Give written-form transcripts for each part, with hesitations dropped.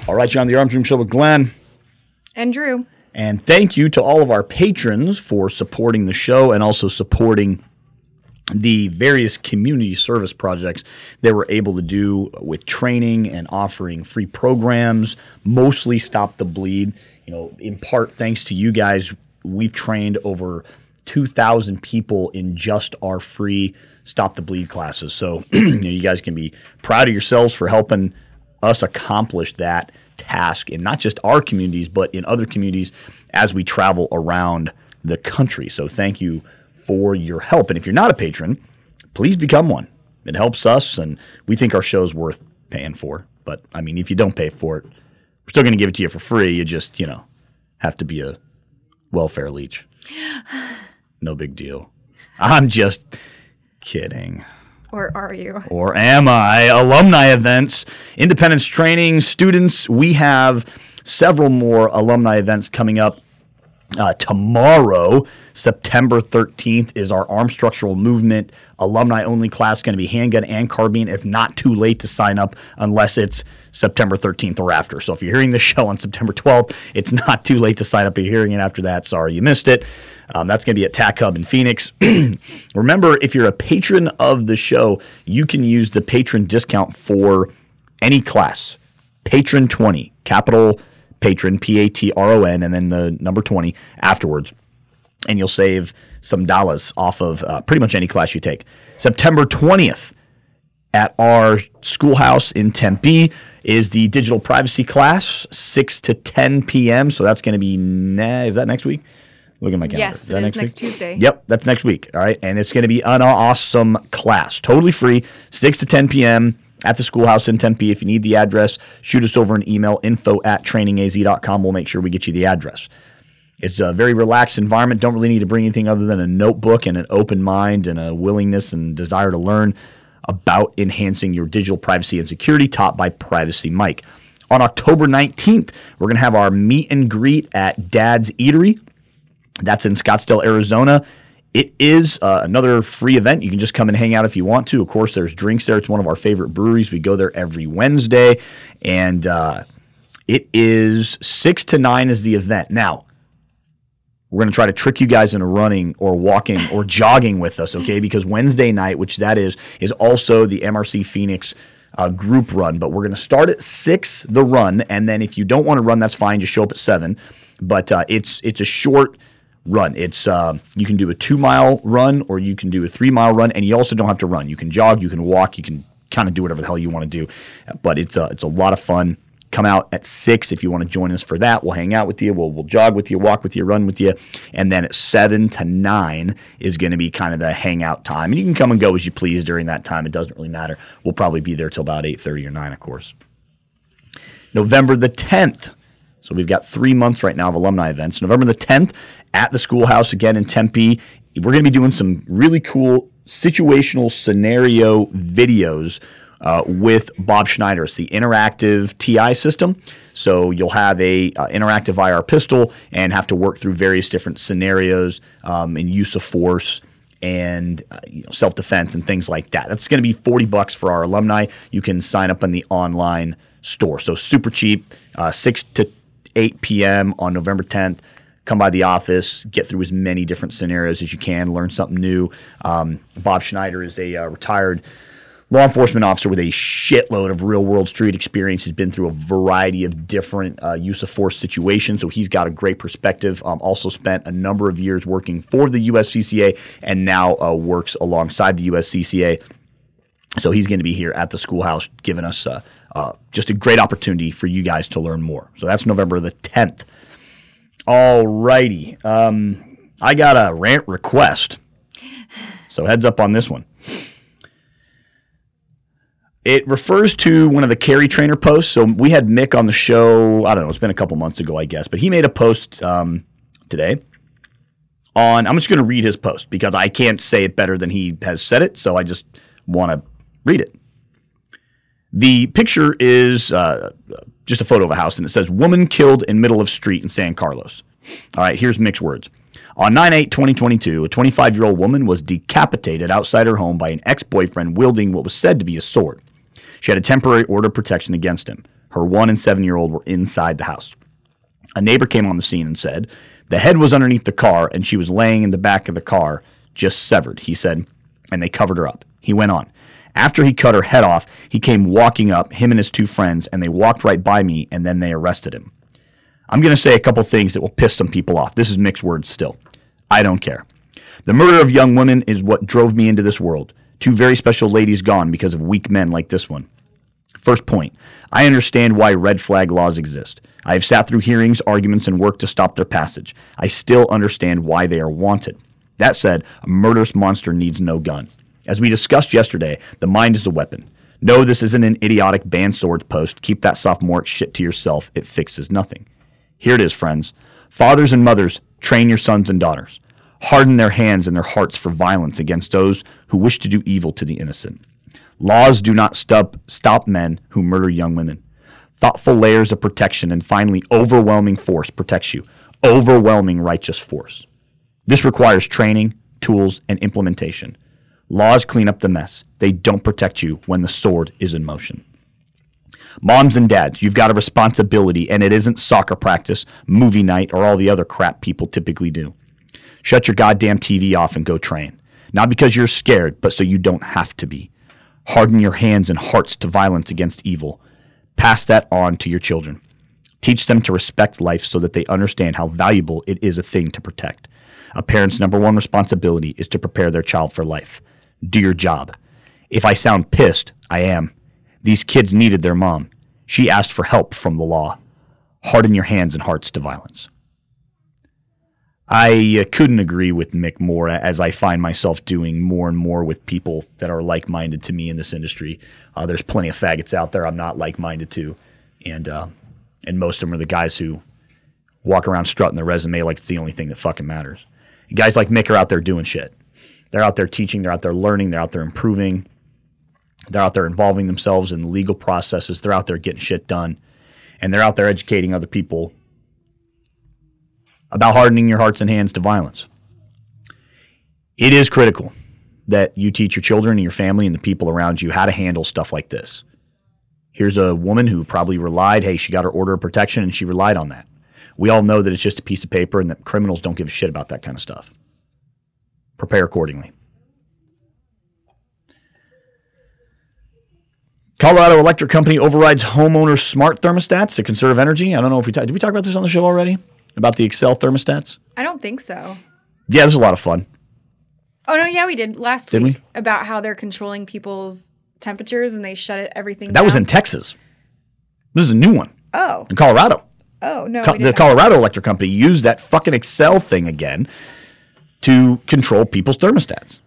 All right, you're on the Arms Room Show with Glenn. And Drew. And thank you to all of our patrons for supporting the show and also supporting the various community service projects that we're able to do with training and offering free programs, mostly Stop the Bleed. You know, in part thanks to you guys, we've trained over 2,000 people in just our free Stop the Bleed classes. So you guys can be proud of yourselves for helping us accomplish that task in not just our communities, but in other communities as we travel around the country. So thank you for your help. And if you're not a patron, please become one. It helps us, and we think our show's worth paying for. But, I mean, if you don't pay for it, we're still going to give it to you for free. You just, have to be a welfare leech. No big deal. I'm just kidding. Or are you? Or am I? Alumni events, independence training, students. We have several more alumni events coming up. Tomorrow, September 13th, is our Armed Structural Movement alumni-only class. Going to be handgun and carbine. It's not too late to sign up unless it's September 13th or after. So if you're hearing this show on September 12th, it's not too late to sign up. If you're hearing it after that, sorry you missed it. That's going to be at TAC Hub in Phoenix. Remember, if you're a patron of the show, you can use the patron discount for any class. Patron 20, capital Patron, Patron, and then the number 20 afterwards. And you'll save some dollars off of pretty much any class you take. September 20th at our schoolhouse in Tempe is the digital privacy class, 6 to 10 p.m. So that's going to be, is that next week? Look at my calendar. Yes, it is next Tuesday. Yep, that's next week. All right. And it's going to be an awesome class. Totally free, 6 to 10 p.m. at the schoolhouse in Tempe. If you need the address, shoot us over an email, info@trainingaz.com. We'll make sure we get you the address. It's a very relaxed environment. Don't really need to bring anything other than a notebook and an open mind and a willingness and desire to learn about enhancing your digital privacy and security, taught by Privacy Mike. On October 19th, we're going to have our meet and greet at Dad's Eatery. That's in Scottsdale, Arizona. It is another free event. You can just come and hang out if you want to. Of course, there's drinks there. It's one of our favorite breweries. We go there every Wednesday. And it is 6 to 9 is the event. Now, we're going to try to trick you guys into running or walking or jogging with us, okay? Because Wednesday night, which that is also the MRC Phoenix group run. But we're going to start at 6, the run. And then if you don't want to run, that's fine. Just show up at 7. But it's a short run. It's you can do a 2-mile run or you can do a 3-mile run, and you also don't have to run. You can jog, you can walk, you can kind of do whatever the hell you want to do. But it's a lot of fun. Come out at 6 if you want to join us for that. We'll hang out with you. We'll jog with you, walk with you, run with you. And then at 7 to 9 is going to be kind of the hangout time. And you can come and go as you please during that time. It doesn't really matter. We'll probably be there till about 8:30 or 9, of course. November the 10th. So we've got 3 months right now of alumni events. November the 10th at the schoolhouse again in Tempe. We're going to be doing some really cool situational scenario videos with Bob Schneider. It's the interactive TI system. So you'll have a interactive IR pistol and have to work through various different scenarios and use of force and self-defense and things like that. That's going to be $40 for our alumni. You can sign up on the online store. So super cheap, 6 to 8 p.m. on November 10th. Come by the office, get through as many different scenarios as you can, learn something new. Bob Schneider is a retired law enforcement officer with a shitload of real-world street experience. He's been through a variety of different use of force situations, so he's got a great perspective. Also spent a number of years working for the USCCA and now works alongside the USCCA. So he's going to be here at the schoolhouse giving us just a great opportunity for you guys to learn more. So that's November the 10th. All righty. I got a rant request. So heads up on this one. It refers to one of the Carry Trainer posts. So we had Mick on the show, I don't know, it's been a couple months ago, I guess. But he made a post today on, I'm just going to read his post because I can't say it better than he has said it. So I just want to read it. The picture is just a photo of a house, and it says, "Woman killed in middle of street in San Carlos." All right, here's Mick's words. On 9/8/2022, a 25-year-old woman was decapitated outside her home by an ex-boyfriend wielding what was said to be a sword. She had a temporary order of protection against him. Her 1 and 7-year-old were inside the house. A neighbor came on the scene and said, the head was underneath the car and she was laying in the back of the car, just severed, he said, and they covered her up. He went on. After he cut her head off, he came walking up, him and his 2 friends, and they walked right by me, and then they arrested him. I'm going to say a couple things that will piss some people off. This is mixed words still. I don't care. The murder of young women is what drove me into this world. 2 very special ladies gone because of weak men like this one. First point, I understand why red flag laws exist. I have sat through hearings, arguments, and worked to stop their passage. I still understand why they are wanted. That said, a murderous monster needs no gun. As we discussed yesterday, the mind is a weapon. No, this isn't an idiotic ban swords post. Keep that sophomoric shit to yourself. It fixes nothing. Here it is, friends. Fathers and mothers, train your sons and daughters. Harden their hands and their hearts for violence against those who wish to do evil to the innocent. Laws do not stop men who murder young women. Thoughtful layers of protection and finally overwhelming force protects you. Overwhelming righteous force. This requires training, tools, and implementation. Laws clean up the mess. They don't protect you when the sword is in motion. Moms and dads, you've got a responsibility, and it isn't soccer practice, movie night, or all the other crap people typically do. Shut your goddamn TV off and go train. Not because you're scared, but so you don't have to be. Harden your hands and hearts to violence against evil. Pass that on to your children. Teach them to respect life so that they understand how valuable it is a thing to protect. A parent's number one responsibility is to prepare their child for life. Do your job. If I sound pissed, I am. These kids needed their mom. She asked for help from the law. Harden your hands and hearts to violence. I couldn't agree with Mick more, as I find myself doing more and more with people that are like-minded to me in this industry. There's plenty of faggots out there I'm not like-minded to, and most of them are the guys who walk around strutting their resume like it's the only thing that fucking matters. And guys like Mick are out there doing shit. They're out there teaching, they're out there learning, they're out there improving, they're out there involving themselves in the legal processes, they're out there getting shit done, and they're out there educating other people about hardening your hearts and hands to violence. It is critical that you teach your children and your family and the people around you how to handle stuff like this. Here's a woman who probably she got her order of protection and she relied on that. We all know that it's just a piece of paper and that criminals don't give a shit about that kind of stuff. Prepare accordingly. Colorado Electric Company overrides homeowners' smart thermostats to conserve energy. I don't know if did we talk about this on the show already? About the Excel thermostats? I don't think so. Yeah, this is a lot of fun. Oh, no, yeah, we did last Didn't week we? about how they're controlling people's temperatures and they shut everything down. That was in Texas. This is a new one. Oh. In Colorado. Oh, no. The Colorado Electric Company used that fucking Excel thing again to control people's thermostats.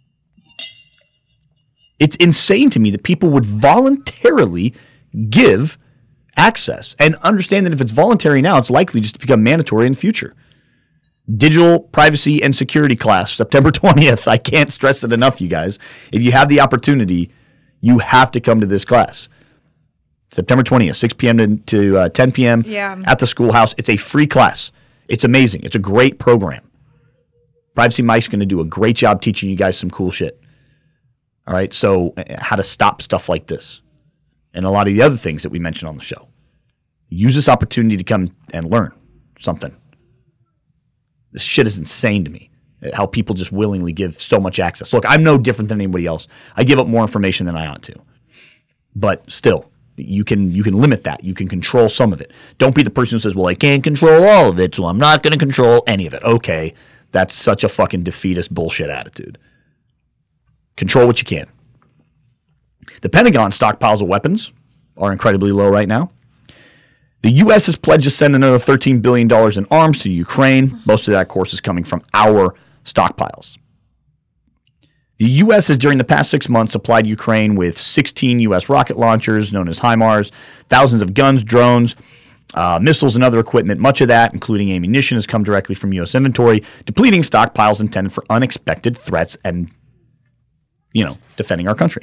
It's insane to me that people would voluntarily give access and understand that if it's voluntary now, it's likely just to become mandatory in the future. Digital privacy and security class, September 20th. I can't stress it enough, you guys. If you have the opportunity, you have to come to this class. September 20th, 6 p.m. to 10 p.m. At the schoolhouse. It's a free class. It's amazing. It's a great program. Privacy Mike's going to do a great job teaching you guys some cool shit. All right, so how to stop stuff like this and a lot of the other things that we mentioned on the show. Use this opportunity to come and learn something. This shit is insane to me, how people just willingly give so much access. Look, I'm no different than anybody else. I give up more information than I ought to. But still, you can limit that. You can control some of it. Don't be the person who says, well, I can't control all of it, so I'm not going to control any of it. Okay, that's such a fucking defeatist bullshit attitude. Control what you can. The Pentagon stockpiles of weapons are incredibly low right now. The U.S. has pledged to send another $13 billion in arms to Ukraine. Most of that, of course, is coming from our stockpiles. The U.S. has, during the past 6 months, supplied Ukraine with 16 U.S. rocket launchers, known as HIMARS, thousands of guns, drones, missiles, and other equipment. Much of that, including ammunition, has come directly from U.S. inventory, depleting stockpiles intended for unexpected threats and, defending our country.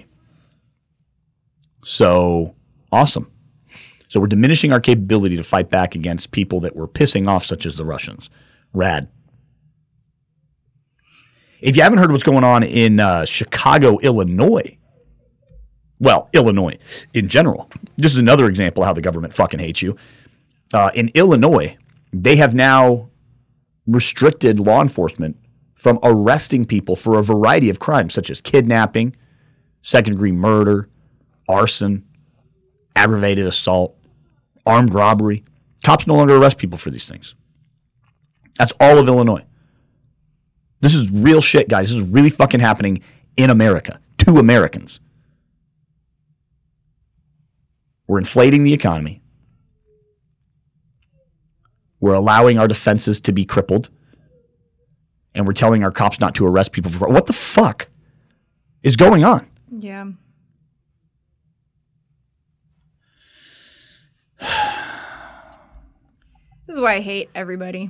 So, awesome. So we're diminishing our capability to fight back against people that we're pissing off, such as the Russians. Rad. If you haven't heard what's going on in Chicago, Illinois, Well, Illinois in general. This is another example of how the government fucking hates you. In Illinois, they have now restricted law enforcement from arresting people for a variety of crimes, such as kidnapping, second-degree murder, arson, aggravated assault, armed robbery. Cops no longer arrest people for these things. That's all of Illinois. This is real shit, guys. This is really fucking happening in America to Americans. We're inflating the economy. We're allowing our defenses to be crippled. And we're telling our cops not to arrest people for what the fuck is going on? Yeah. This is why I hate everybody.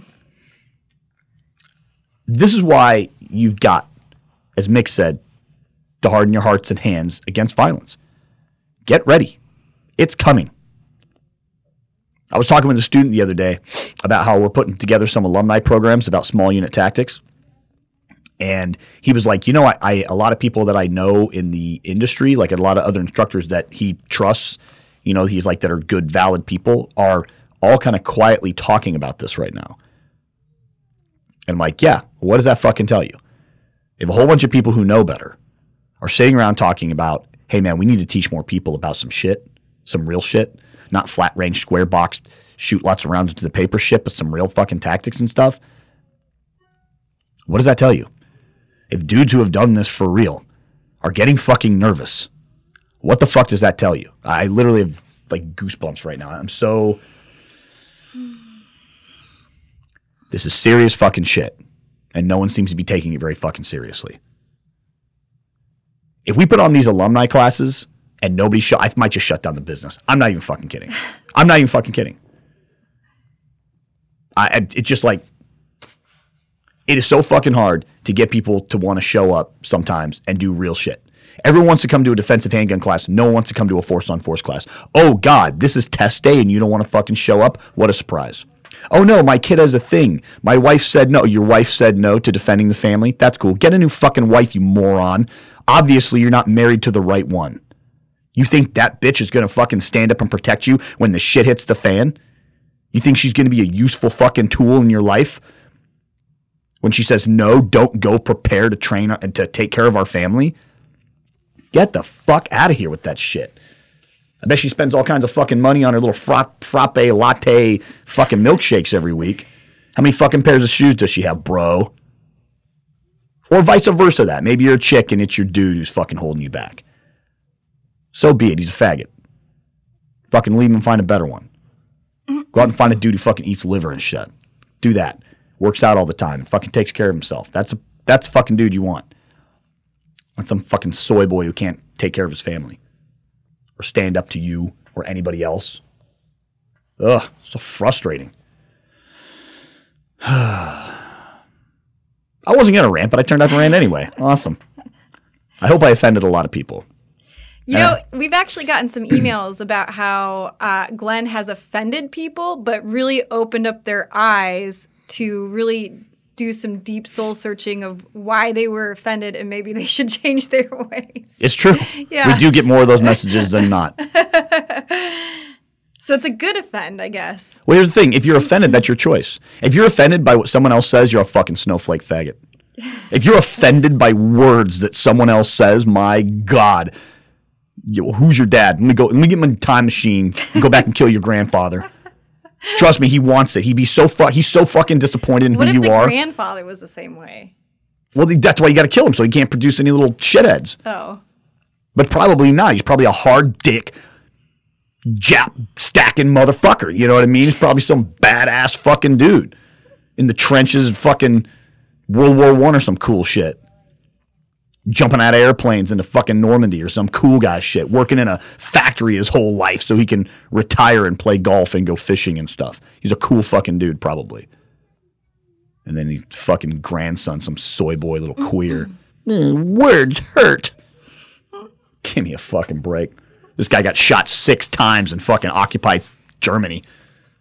This is why you've got, as Mick said, to harden your hearts and hands against violence. Get ready. It's coming. I was talking with a student the other day about how we're putting together some alumni programs about small unit tactics. And he was like, I a lot of people that I know in the industry, like a lot of other instructors that he trusts, he's like that are good, valid people, are all kind of quietly talking about this right now. And I'm like, yeah, what does that fucking tell you? If a whole bunch of people who know better are sitting around talking about, hey man, we need to teach more people about some shit, some real shit, not flat range, square box, shoot lots of rounds into the paper shit, but some real fucking tactics and stuff. What does that tell you? If dudes who have done this for real are getting fucking nervous, what the fuck does that tell you? I literally have like goosebumps right now. I'm so... This is serious fucking shit. And no one seems to be taking it very fucking seriously. If we put on these alumni classes and nobody I might just shut down the business. I'm not even fucking kidding. I'm not even fucking kidding. It's just like, it is so fucking hard to get people to want to show up sometimes and do real shit. Everyone wants to come to a defensive handgun class. No one wants to come to a force-on-force class. Oh, God, this is test day and you don't want to fucking show up? What a surprise. Oh, no, my kid has a thing. My wife said no. Your wife said no to defending the family? That's cool. Get a new fucking wife, you moron. Obviously, you're not married to the right one. You think that bitch is going to fucking stand up and protect you when the shit hits the fan? You think she's going to be a useful fucking tool in your life? When she says, no, don't go prepare to train and to take care of our family? Get the fuck out of here with that shit. I bet she spends all kinds of fucking money on her little frappe latte fucking milkshakes every week. How many fucking pairs of shoes does she have, bro? Or vice versa that. Maybe you're a chick and it's your dude who's fucking holding you back. So be it. He's a faggot. Fucking leave him and find a better one. Go out and find a dude who fucking eats liver and shit. Do that. Works out all the time and fucking takes care of himself. That's a fucking dude you want. Not some fucking soy boy who can't take care of his family. Or stand up to you or anybody else. Ugh, so frustrating. I wasn't going to rant, but I turned out to rant anyway. Awesome. I hope I offended a lot of people. We've actually gotten some emails about how Glenn has offended people, but really opened up their eyes to really do some deep soul searching of why they were offended and maybe they should change their ways. It's true. Yeah. We do get more of those messages than not. So it's a good offend, I guess. Well, here's the thing. If you're offended, that's your choice. If you're offended by what someone else says, you're a fucking snowflake faggot. If you're offended by words that someone else says, my God, who's your dad? Let me get my time machine and go back and kill your grandfather. Trust me, he wants it. He's so fucking disappointed in who you are. What if the grandfather was the same way? Well, that's why you got to kill him so he can't produce any little shitheads. Oh. But probably not. He's probably a hard dick, Jap stacking motherfucker. You know what I mean? He's probably some badass fucking dude in the trenches, fucking World War I or some cool shit. Jumping out of airplanes into fucking Normandy or some cool guy shit. Working in a factory his whole life so he can retire and play golf and go fishing and stuff. He's a cool fucking dude, probably. And then his fucking grandson, some soy boy, little queer. Words hurt. Give me a fucking break. This guy got shot 6 times in fucking occupied Germany.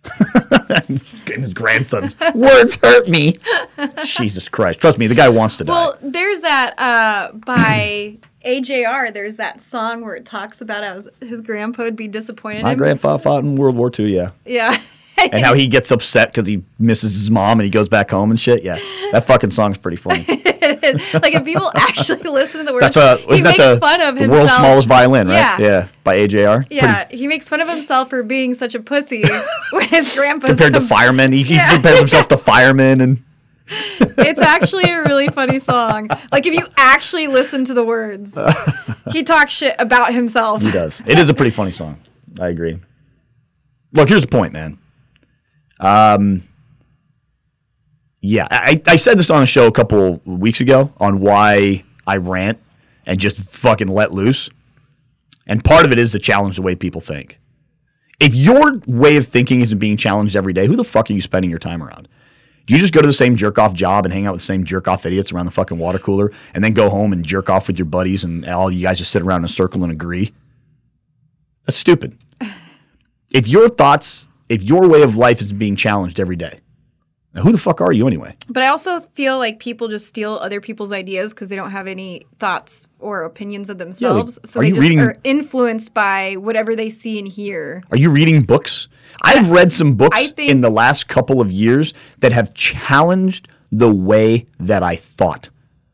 His grandson. Words hurt me. Jesus Christ. Trust me, the guy wants to die. Well, there's that by AJR. There's that song where it talks about how his grandpa would be disappointed. My grandpa fought in World War II, yeah. Yeah. And how he gets upset because he misses his mom and he goes back home and shit. Yeah, that fucking song's pretty funny. It is. Like, if people actually listen to the words, he makes fun of himself. World's Smallest Violin, right? Yeah, by AJR. Yeah, he makes fun of himself for being such a pussy when his grandpa's compared to firemen. He compares himself to firemen and... It's actually a really funny song. Like, if you actually listen to the words, he talks shit about himself. He does. It is a pretty funny song. I agree. Look, here's the point, man. Yeah, I said this on a show a couple weeks ago on why I rant and just fucking let loose. And part of it is to challenge the way people think. If your way of thinking isn't being challenged every day, who the fuck are you spending your time around? Do you just go to the same jerk-off job and hang out with the same jerk-off idiots around the fucking water cooler and then go home and jerk off with your buddies and all you guys just sit around in a circle and agree? That's stupid. If your way of life is being challenged every day, now who the fuck are you anyway? But I also feel like people just steal other people's ideas because they don't have any thoughts or opinions of themselves. So they just are influenced by whatever they see and hear. Are you reading books? I've read some books in the last couple of years that have challenged the way that I thought.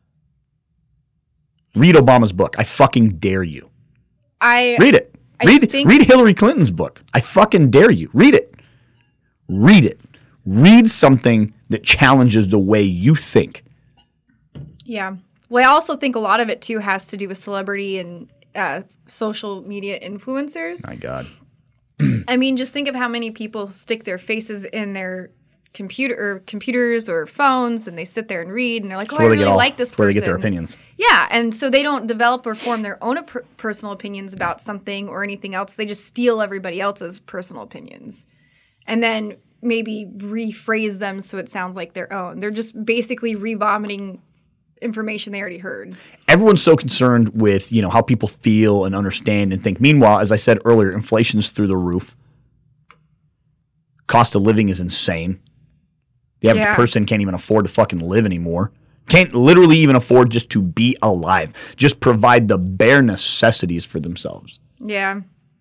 Read Obama's book. I fucking dare you. Read it. Read Hillary Clinton's book. I fucking dare you. Read it. Read it. Read something that challenges the way you think. Yeah. Well, I also think a lot of it, too, has to do with celebrity and social media influencers. My God. I mean, just think of how many people stick their faces in their computers or phones, and they sit there and read, and they're like, I really like this person. Where they get their opinions. Yeah, and so they don't develop or form their own personal opinions about something or anything else. They just steal everybody else's personal opinions and then maybe rephrase them so it sounds like their own. They're just basically re-vomiting information they already heard. Everyone's so concerned with, how people feel and understand and think. Meanwhile, as I said earlier, inflation's through the roof. Cost of living is insane. The average person can't even afford to fucking live anymore. Can't literally even afford just to be alive. Just provide the bare necessities for themselves. Yeah.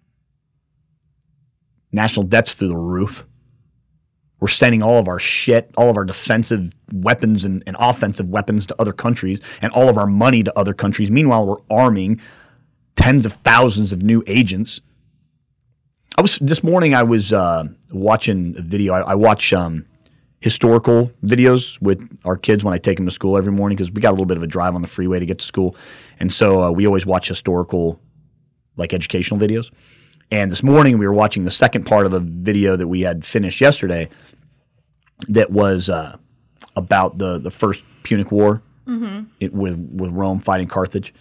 National debt's through the roof. We're sending all of our shit, all of our defensive weapons and offensive weapons to other countries and all of our money to other countries. Meanwhile, we're arming tens of thousands of new agents. This morning I was watching a video. I watch historical videos with our kids when I take them to school every morning because we got a little bit of a drive on the freeway to get to school. And so we always watch historical, like educational videos. And this morning we were watching the second part of a video that we had finished yesterday that was about the first Punic War with Rome fighting Carthage.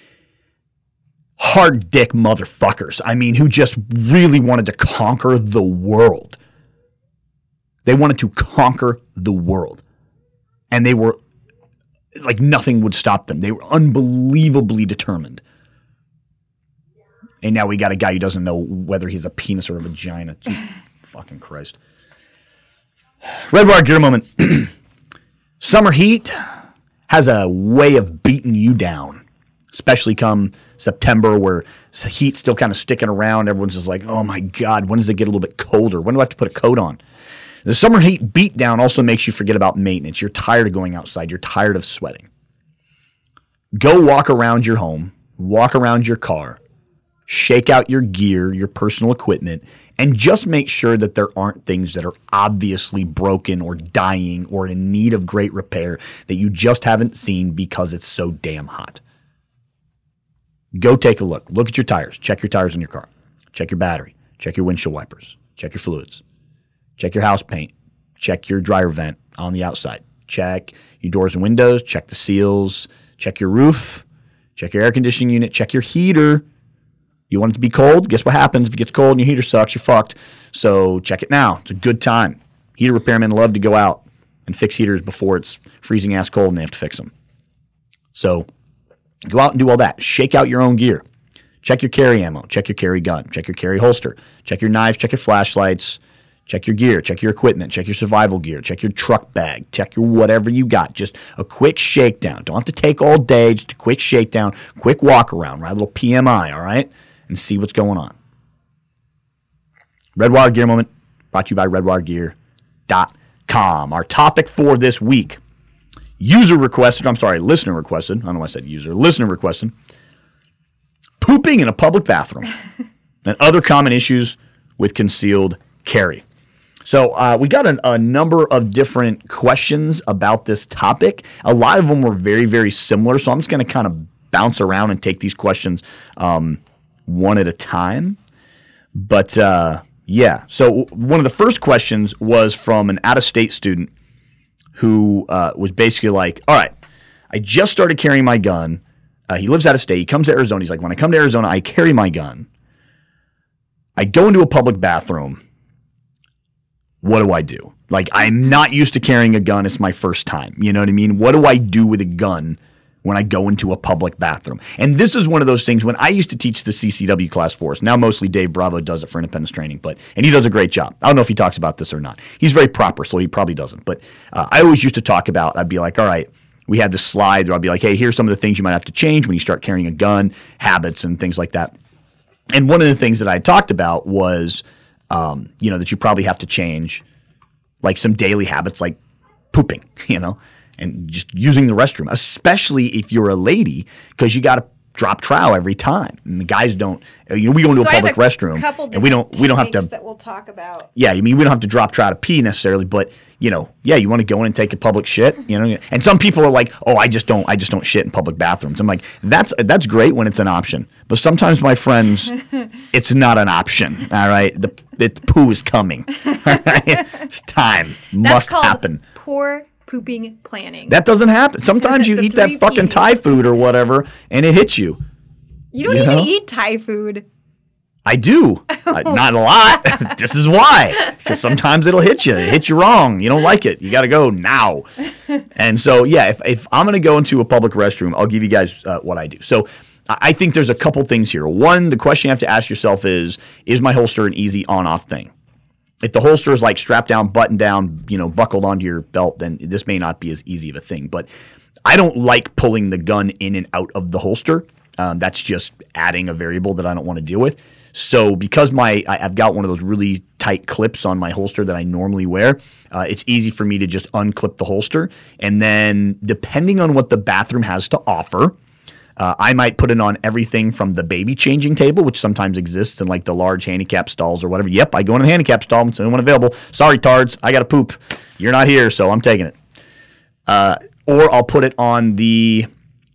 Hard dick motherfuckers. I mean, who just really wanted to conquer the world. They wanted to conquer the world. And they were like nothing would stop them. They were unbelievably determined. And now we got a guy who doesn't know whether he's a penis or a vagina. Fucking Christ. Red Bar Gear Moment. Summer heat has a way of beating you down, especially come September where heat's still kind of sticking around. Everyone's just like, oh my God, when does it get a little bit colder? When do I have to put a coat on? The summer heat beatdown also makes you forget about maintenance. You're tired of going outside. You're tired of sweating. Go walk around your home, walk around your car, shake out your gear, your personal equipment, and just make sure that there aren't things that are obviously broken or dying or in need of great repair that you just haven't seen because it's so damn hot. Go take a look. Look at your tires. Check your tires in your car. Check your battery. Check your windshield wipers. Check your fluids. Check your house paint. Check your dryer vent on the outside. Check your doors and windows. Check the seals. Check your roof. Check your air conditioning unit. Check your heater. You want it to be cold? Guess what happens if it gets cold and your heater sucks? You're fucked. So check it now. It's a good time. Heater repairmen love to go out and fix heaters before it's freezing ass cold and they have to fix them. So go out and do all that. Shake out your own gear. Check your carry ammo. Check your carry gun. Check your carry holster. Check your knives. Check your flashlights. Check your gear, check your equipment, check your survival gear, check your truck bag, check your whatever you got. Just a quick shakedown. Don't have to take all day, just a quick shakedown, quick walk around, right? A little PMI, all right? And see what's going on. Redwire Gear Moment brought to you by redwiregear.com. Our topic for this week, listener requested. I don't know why I said user. Listener requested. Pooping in a public bathroom and other common issues with concealed carry. So we got a number of different questions about this topic. A lot of them were very, very similar. So I'm just going to kind of bounce around and take these questions one at a time. But yeah, so one of the first questions was from an out-of-state student who was basically like, all right, I just started carrying my gun. He lives out of state. He comes to Arizona. He's like, when I come to Arizona, I carry my gun. I go into a public bathroom. What do I do? Like, I'm not used to carrying a gun. It's my first time. You know what I mean? What do I do with a gun when I go into a public bathroom? And this is one of those things when I used to teach the CCW class for us. Now mostly Dave Bravo does it for Independence Training, and he does a great job. I don't know if he talks about this or not. He's very proper, so he probably doesn't. But I always used to talk about, I'd be like, all right, we had this slide where I'd be like, hey, here's some of the things you might have to change when you start carrying a gun, habits and things like that. And one of the things that I talked about was, that you probably have to change like some daily habits like pooping, and just using the restroom, especially if you're a lady, because you got to drop trow every time. And the guys don't. We go into a public restroom, and we don't have to. That we'll talk about. Yeah, I mean, we don't have to drop trow to pee necessarily, but you want to go in and take a public shit, And some people are like, "Oh, I just don't shit in public bathrooms." I'm like, that's great when it's an option, but sometimes, my friends, it's not an option. All right, the poo is coming. It's time. Must happen. Poor pooping planning. That doesn't happen. Sometimes you eat that fucking Thai food or whatever, and it hits you. You don't even eat Thai food. I do. Not a lot. This is why. Because sometimes it'll hit you. It hits you wrong. You don't like it. You got to go now. And so, yeah, if I'm going to go into a public restroom, I'll give you guys what I do. So I think there's a couple things here. One, the question you have to ask yourself is my holster an easy on-off thing? If the holster is like strapped down, buttoned down, buckled onto your belt, then this may not be as easy of a thing. But I don't like pulling the gun in and out of the holster. That's just adding a variable that I don't want to deal with. So because I've got one of those really tight clips on my holster that I normally wear, it's easy for me to just unclip the holster. And then depending on what the bathroom has to offer, I might put it on everything from the baby changing table, which sometimes exists in like the large handicap stalls or whatever. Yep, I go in the handicap stall. It's the only one available. Sorry, tards, I got to poop. You're not here, so I'm taking it. Or I'll put it on the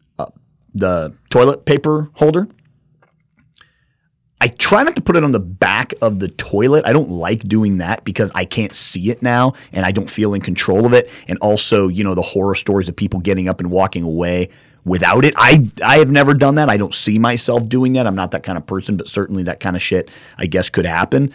toilet paper holder. I try not to put it on the back of the toilet. I don't like doing that because I can't see it now and I don't feel in control of it. And also, the horror stories of people getting up and walking away without it. I have never done that. I don't see myself doing that. I'm not that kind of person, but certainly that kind of shit, I guess, could happen.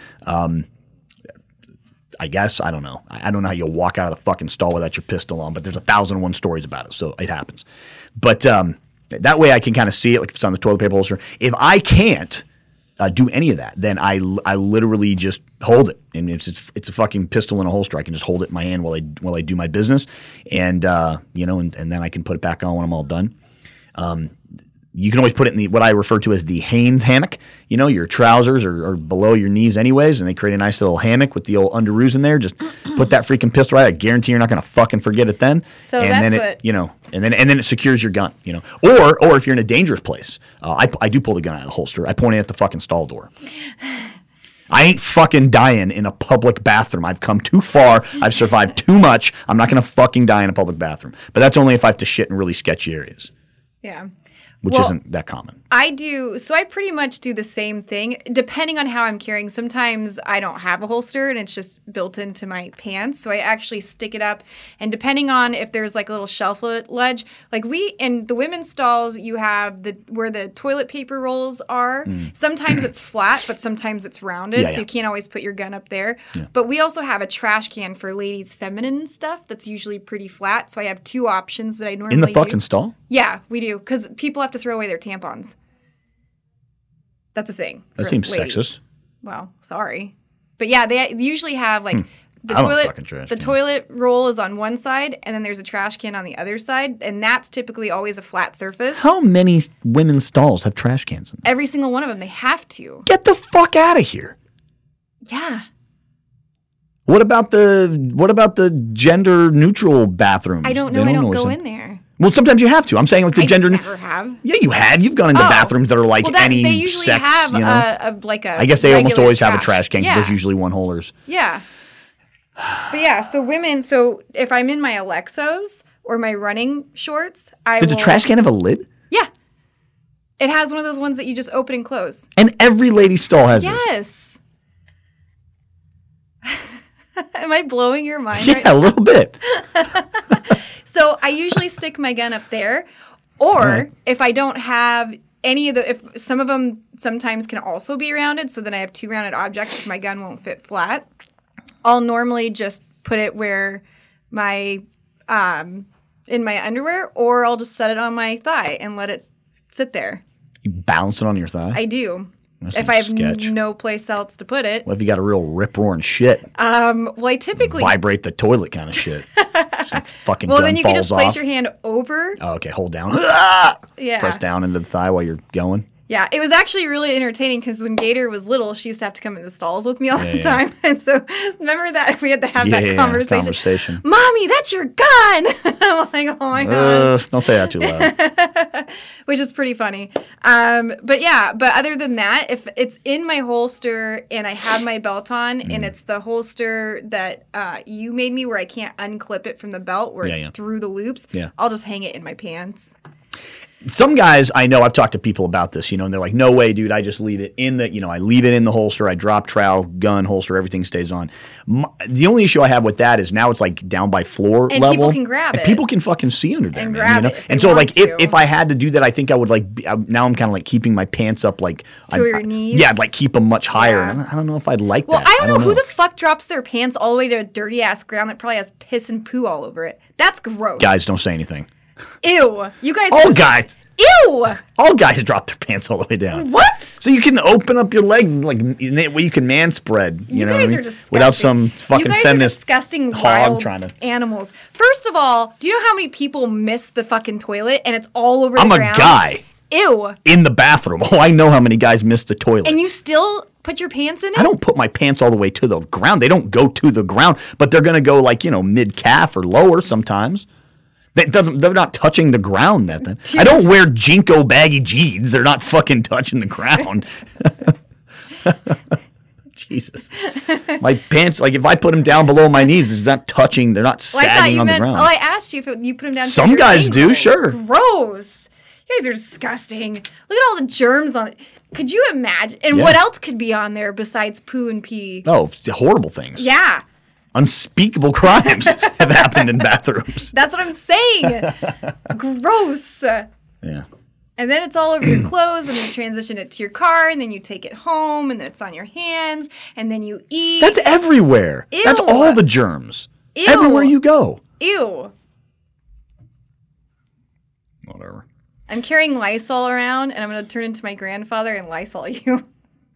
I guess. I don't know. I don't know how you walk out of the fucking stall without your pistol on, but there's 1,001 stories about it, so it happens. But that way I can kind of see it, like if it's on the toilet paper holster. If I can't do any of that, then I literally just hold it. And it's a fucking pistol in a holster. I can just hold it in my hand while I do my business, and and then I can put it back on when I'm all done. You can always put it in what I refer to as the Hanes hammock. Your trousers are below your knees anyways, and they create a nice little hammock with the old underoos in there. Just put that freaking pistol right. I guarantee you're not going to fucking forget it then. So and that's then and then it secures your gun. Or if you're in a dangerous place, I do pull the gun out of the holster. I point it at the fucking stall door. I ain't fucking dying in a public bathroom. I've come too far. I've survived too much. I'm not going to fucking die in a public bathroom. But that's only if I have to shit in really sketchy areas. Yeah. Which isn't that common. I do. So I pretty much do the same thing, depending on how I'm carrying. Sometimes I don't have a holster and it's just built into my pants. So I actually stick it up. And depending on if there's like a little shelf ledge, like in the women's stalls, you have where the toilet paper rolls are. Sometimes it's flat, but sometimes it's rounded. So you can't always put your gun up there. Yeah. But we also have a trash can for ladies' feminine stuff that's usually pretty flat. So I have two options that I normally do. In the fucking stall? Yeah, we do. Because people have to throw away their tampons. That's a thing. That seems ladies. sexist. Well, sorry. But yeah, they usually have like the I want a toilet. fucking trash The can. toilet roll is on one side, and then there's a trash can on the other side, and that's typically always a flat surface. How many women's stalls have trash cans in them? Every single one of them, they have to. Get the fuck out of here. Yeah. What about the gender neutral bathrooms? I don't know. I don't go in there. Well, sometimes you have to. I'm saying like the I gender. never have. Yeah, you have. You've gone into bathrooms that are like Well, any they usually sex. have you know? I guess they almost regular always have a trash can because Yeah. there's usually one holders. Yeah. But yeah, so women, so if I'm in my Alexos or my running shorts, Did the trash can have a lid? Yeah. It has one of those ones that you just open and close. And every lady stall has this. Yes. Am I blowing your mind? Yeah, Right? a little bit. So I usually stick my gun up there, or if I don't have any of if some of them sometimes can also be rounded, so then I have two rounded objects if my gun won't fit flat. I'll normally just put it where my in my underwear, or I'll just set it on my thigh and let it sit there. You bounce it on your thigh. I do. That's If some I have sketch. no place else to put it. What if you got a real rip roaring shit? Well, I typically Vibrate the toilet kind of shit. Some fucking well gun then you can falls just place off. your hand over. Oh, okay, hold down. Yeah. Press down into the thigh while you're going. Yeah, it was actually really entertaining because when Gator was little, she used to have to come in the stalls with me all the yeah. time. And so remember that we had to have that conversation. Mommy, that's your gun. I'm like, oh my God. Don't say that too loud. Which is pretty funny. But yeah, but other than that, if it's in my holster and I have my belt on and it's the holster that you made me where I can't unclip it from the belt where it's through the loops, I'll just hang it in my pants. Some guys I know, I've talked to people about this, and they're like, no way, dude, I just leave it in the, I leave it in the holster, I drop trowel, gun, holster, everything stays on. The only issue I have with that is now it's like down by floor And level. people can grab and it. people can fucking see under there, And man, grab it if And they so want like to. if I had to do that, I think I would now I'm kind of like keeping my pants up like. To your knees? Yeah, I'd like keep them much higher. Yeah. And I don't know if I'd like Well, that. I don't know who the fuck drops their pants all the way to a dirty ass ground that probably has piss and poo all over it. That's gross. Guys, don't say anything. Ew. You guys. All guys. Ew. All guys drop their pants all the way down. What? So you can open up your legs and like you can man spread. You know guys what I mean? are disgusting. Without some fucking you guys feminist are disgusting hog wild trying to. animals. First of all, do you know how many people miss the fucking toilet and it's all over I'm the a ground? guy Ew. in the bathroom. Oh, I know how many guys miss the toilet. And you still put your pants in it? I don't put my pants all the way to the ground. They don't go to the ground, but they're gonna go like mid calf or lower sometimes. They're not touching the ground. Then I don't wear Jinko baggy jeans. They're not fucking touching the ground. Jesus, my pants. Like if I put them down below my knees, it's not touching. They're not sagging on the ground. Oh, I asked you if you put them down. to Some your guys do, ankles. sure. Gross. You guys are disgusting. Look at all the germs on it. Could you imagine? And Yeah. what else could be on there besides poo and pee? Oh, horrible things. Yeah. Unspeakable crimes have happened in bathrooms. That's what I'm saying. Gross. Yeah. And then it's all over your clothes, and you transition it to your car, and then you take it home, and then it's on your hands, and then you eat. That's everywhere. Ew. That's all the germs. Ew. Everywhere you go. Ew. Whatever. I'm carrying Lysol around, and I'm going to turn into my grandfather and Lysol you.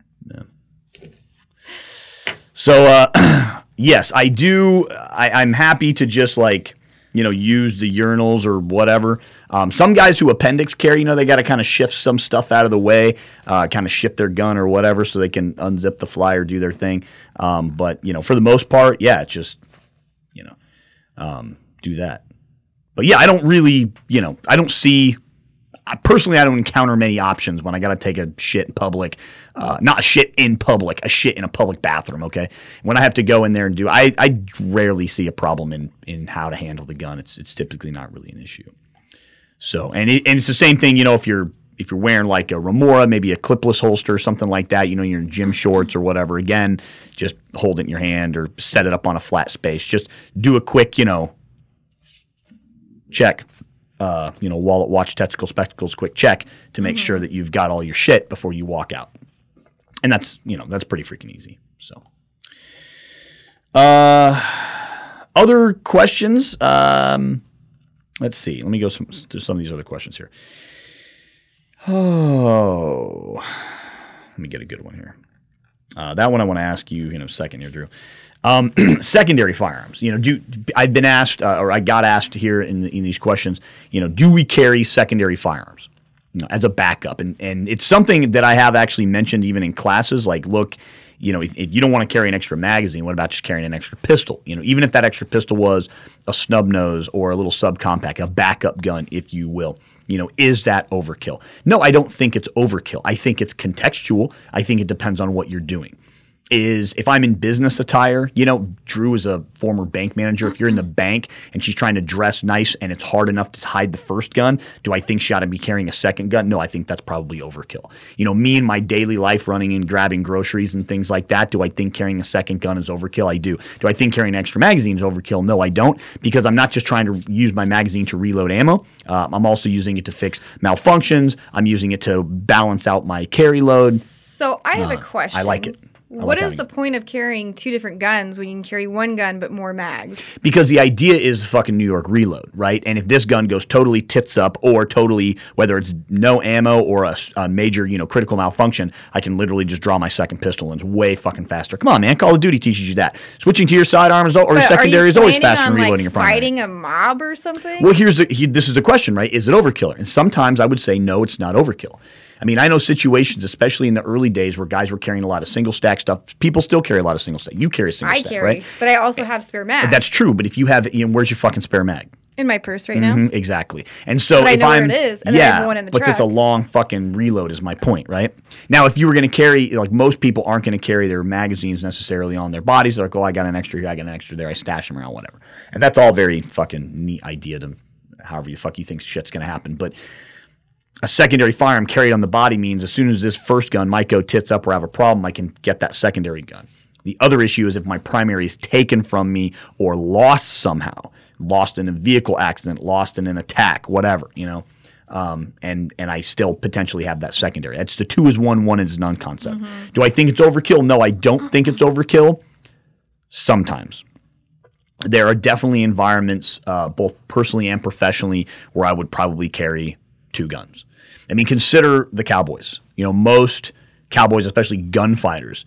So, yes, I do. I'm happy to just use the urinals or whatever. Some guys who appendix carry, they got to kind of shift some stuff out of the way, kind of shift their gun or whatever so they can unzip the fly or do their thing. But, for the most part, yeah, it's just, do that. But yeah, I don't really, I don't see. Personally, I don't encounter many options when I got to take a shit in public. Not a shit in public, a shit in a public bathroom, okay? When I have to go in there and do I rarely see a problem in how to handle the gun. It's typically not really an issue. So, and it's the same thing, if you're wearing like a Remora, maybe a clipless holster or something like that, you're in gym shorts or whatever, again, just hold it in your hand or set it up on a flat space. Just do a quick, check. Wallet, watch, testicles, spectacles, quick check to make sure that you've got all your shit before you walk out. And that's pretty freaking easy. So, other questions? Let's see. Let me go to some of these other questions here. Oh, let me get a good one here. That one I want to ask you in a second here, Drew. Secondary firearms. I've been asked, or I got asked here in these questions. Do we carry secondary firearms as a backup? And it's something that I have actually mentioned even in classes. Like, look, if you don't want to carry an extra magazine, what about just carrying an extra pistol? Even if that extra pistol was a snub nose or a little subcompact, a backup gun, if you will. Is that overkill? No, I don't think it's overkill. I think it's contextual. I think it depends on what you're doing. If I'm in business attire, Drew is a former bank manager. If you're in the bank and she's trying to dress nice and it's hard enough to hide the first gun, do I think she ought to be carrying a second gun? No, I think that's probably overkill. Me in my daily life running and grabbing groceries and things like that, do I think carrying a second gun is overkill? I do. Do I think carrying an extra magazine is overkill? No, I don't, because I'm not just trying to use my magazine to reload ammo. I'm also using it to fix malfunctions. I'm using it to balance out my carry load. So I have a question. I like it. What is the point of carrying two different guns when you can carry one gun but more mags? Because the idea is fucking New York reload, right? And if this gun goes totally tits up or totally, whether it's no ammo or a major, critical malfunction, I can literally just draw my second pistol and it's way fucking faster. Come on, man. Call of Duty teaches you that. Switching to your sidearms or secondary is always faster than reloading your primary. Fighting a mob or something? Well, this is the question, right? Is it overkill? And sometimes I would say no, it's not overkill. I mean, I know situations, especially in the early days, where guys were carrying a lot of single stack stuff. People still carry a lot of single stack. You carry a single stack, right? But I also have spare mag. That's true. But if you have, where's your fucking spare mag? In my purse right now. Exactly. And so but I know where it is, and then I have one in the truck. But it's a long fucking reload is my point, right? Now, if you were going to carry, like most people aren't going to carry their magazines necessarily on their bodies. They're like, oh, I got an extra here, I got an extra there, I stash them around, whatever. And that's all very fucking neat idea to however the fuck you think shit's going to happen. But a secondary firearm carried on the body means as soon as this first gun might go tits up or have a problem, I can get that secondary gun. The other issue is if my primary is taken from me or lost somehow, lost in a vehicle accident, lost in an attack, whatever, and I still potentially have that secondary. That's the 2 is 1, 1 is none concept. Do I think it's overkill? No, I don't think it's overkill. Sometimes. There are definitely environments, both personally and professionally, where I would probably carry 2 guns. I mean, consider the cowboys. Most cowboys, especially gunfighters,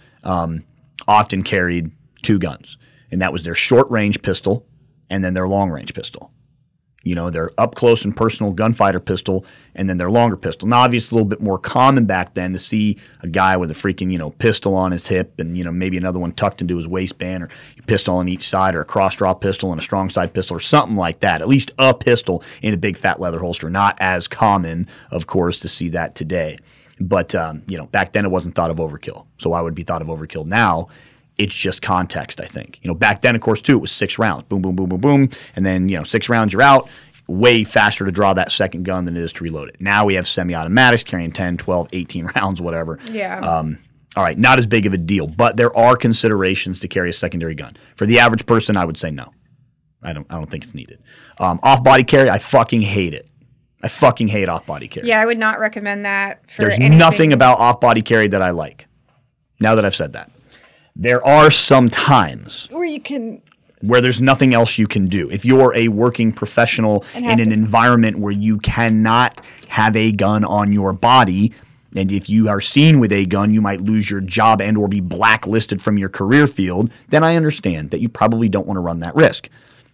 often carried 2 guns. And that was their short-range pistol and then their long-range pistol. Their up-close and personal gunfighter pistol and then their longer pistol. Now, obviously, it's a little bit more common back then to see a guy with a freaking, pistol on his hip and, maybe another one tucked into his waistband or a pistol on each side or a cross-draw pistol and a strong side pistol or something like that. At least a pistol in a big fat leather holster. Not as common, of course, to see that today. But, back then it wasn't thought of overkill. So I would be thought of overkill now. It's just context, I think. Back then, of course, too, it was 6 rounds. Boom, boom, boom, boom, boom. And then, 6 rounds, you're out. Way faster to draw that second gun than it is to reload it. Now we have semi-automatics carrying 10, 12, 18 rounds, whatever. Yeah. All right, not as big of a deal. But there are considerations to carry a secondary gun. For the average person, I would say no. I don't think it's needed. Off-body carry, I fucking hate it. I fucking hate off-body carry. Yeah, I would not recommend that for There's anything. nothing about off-body carry that I like, now that I've said that. There are some times where there's nothing else you can do. If you're a working professional in an environment where you cannot have a gun on your body, and if you are seen with a gun, you might lose your job and or be blacklisted from your career field, then I understand that you probably don't want to run that risk.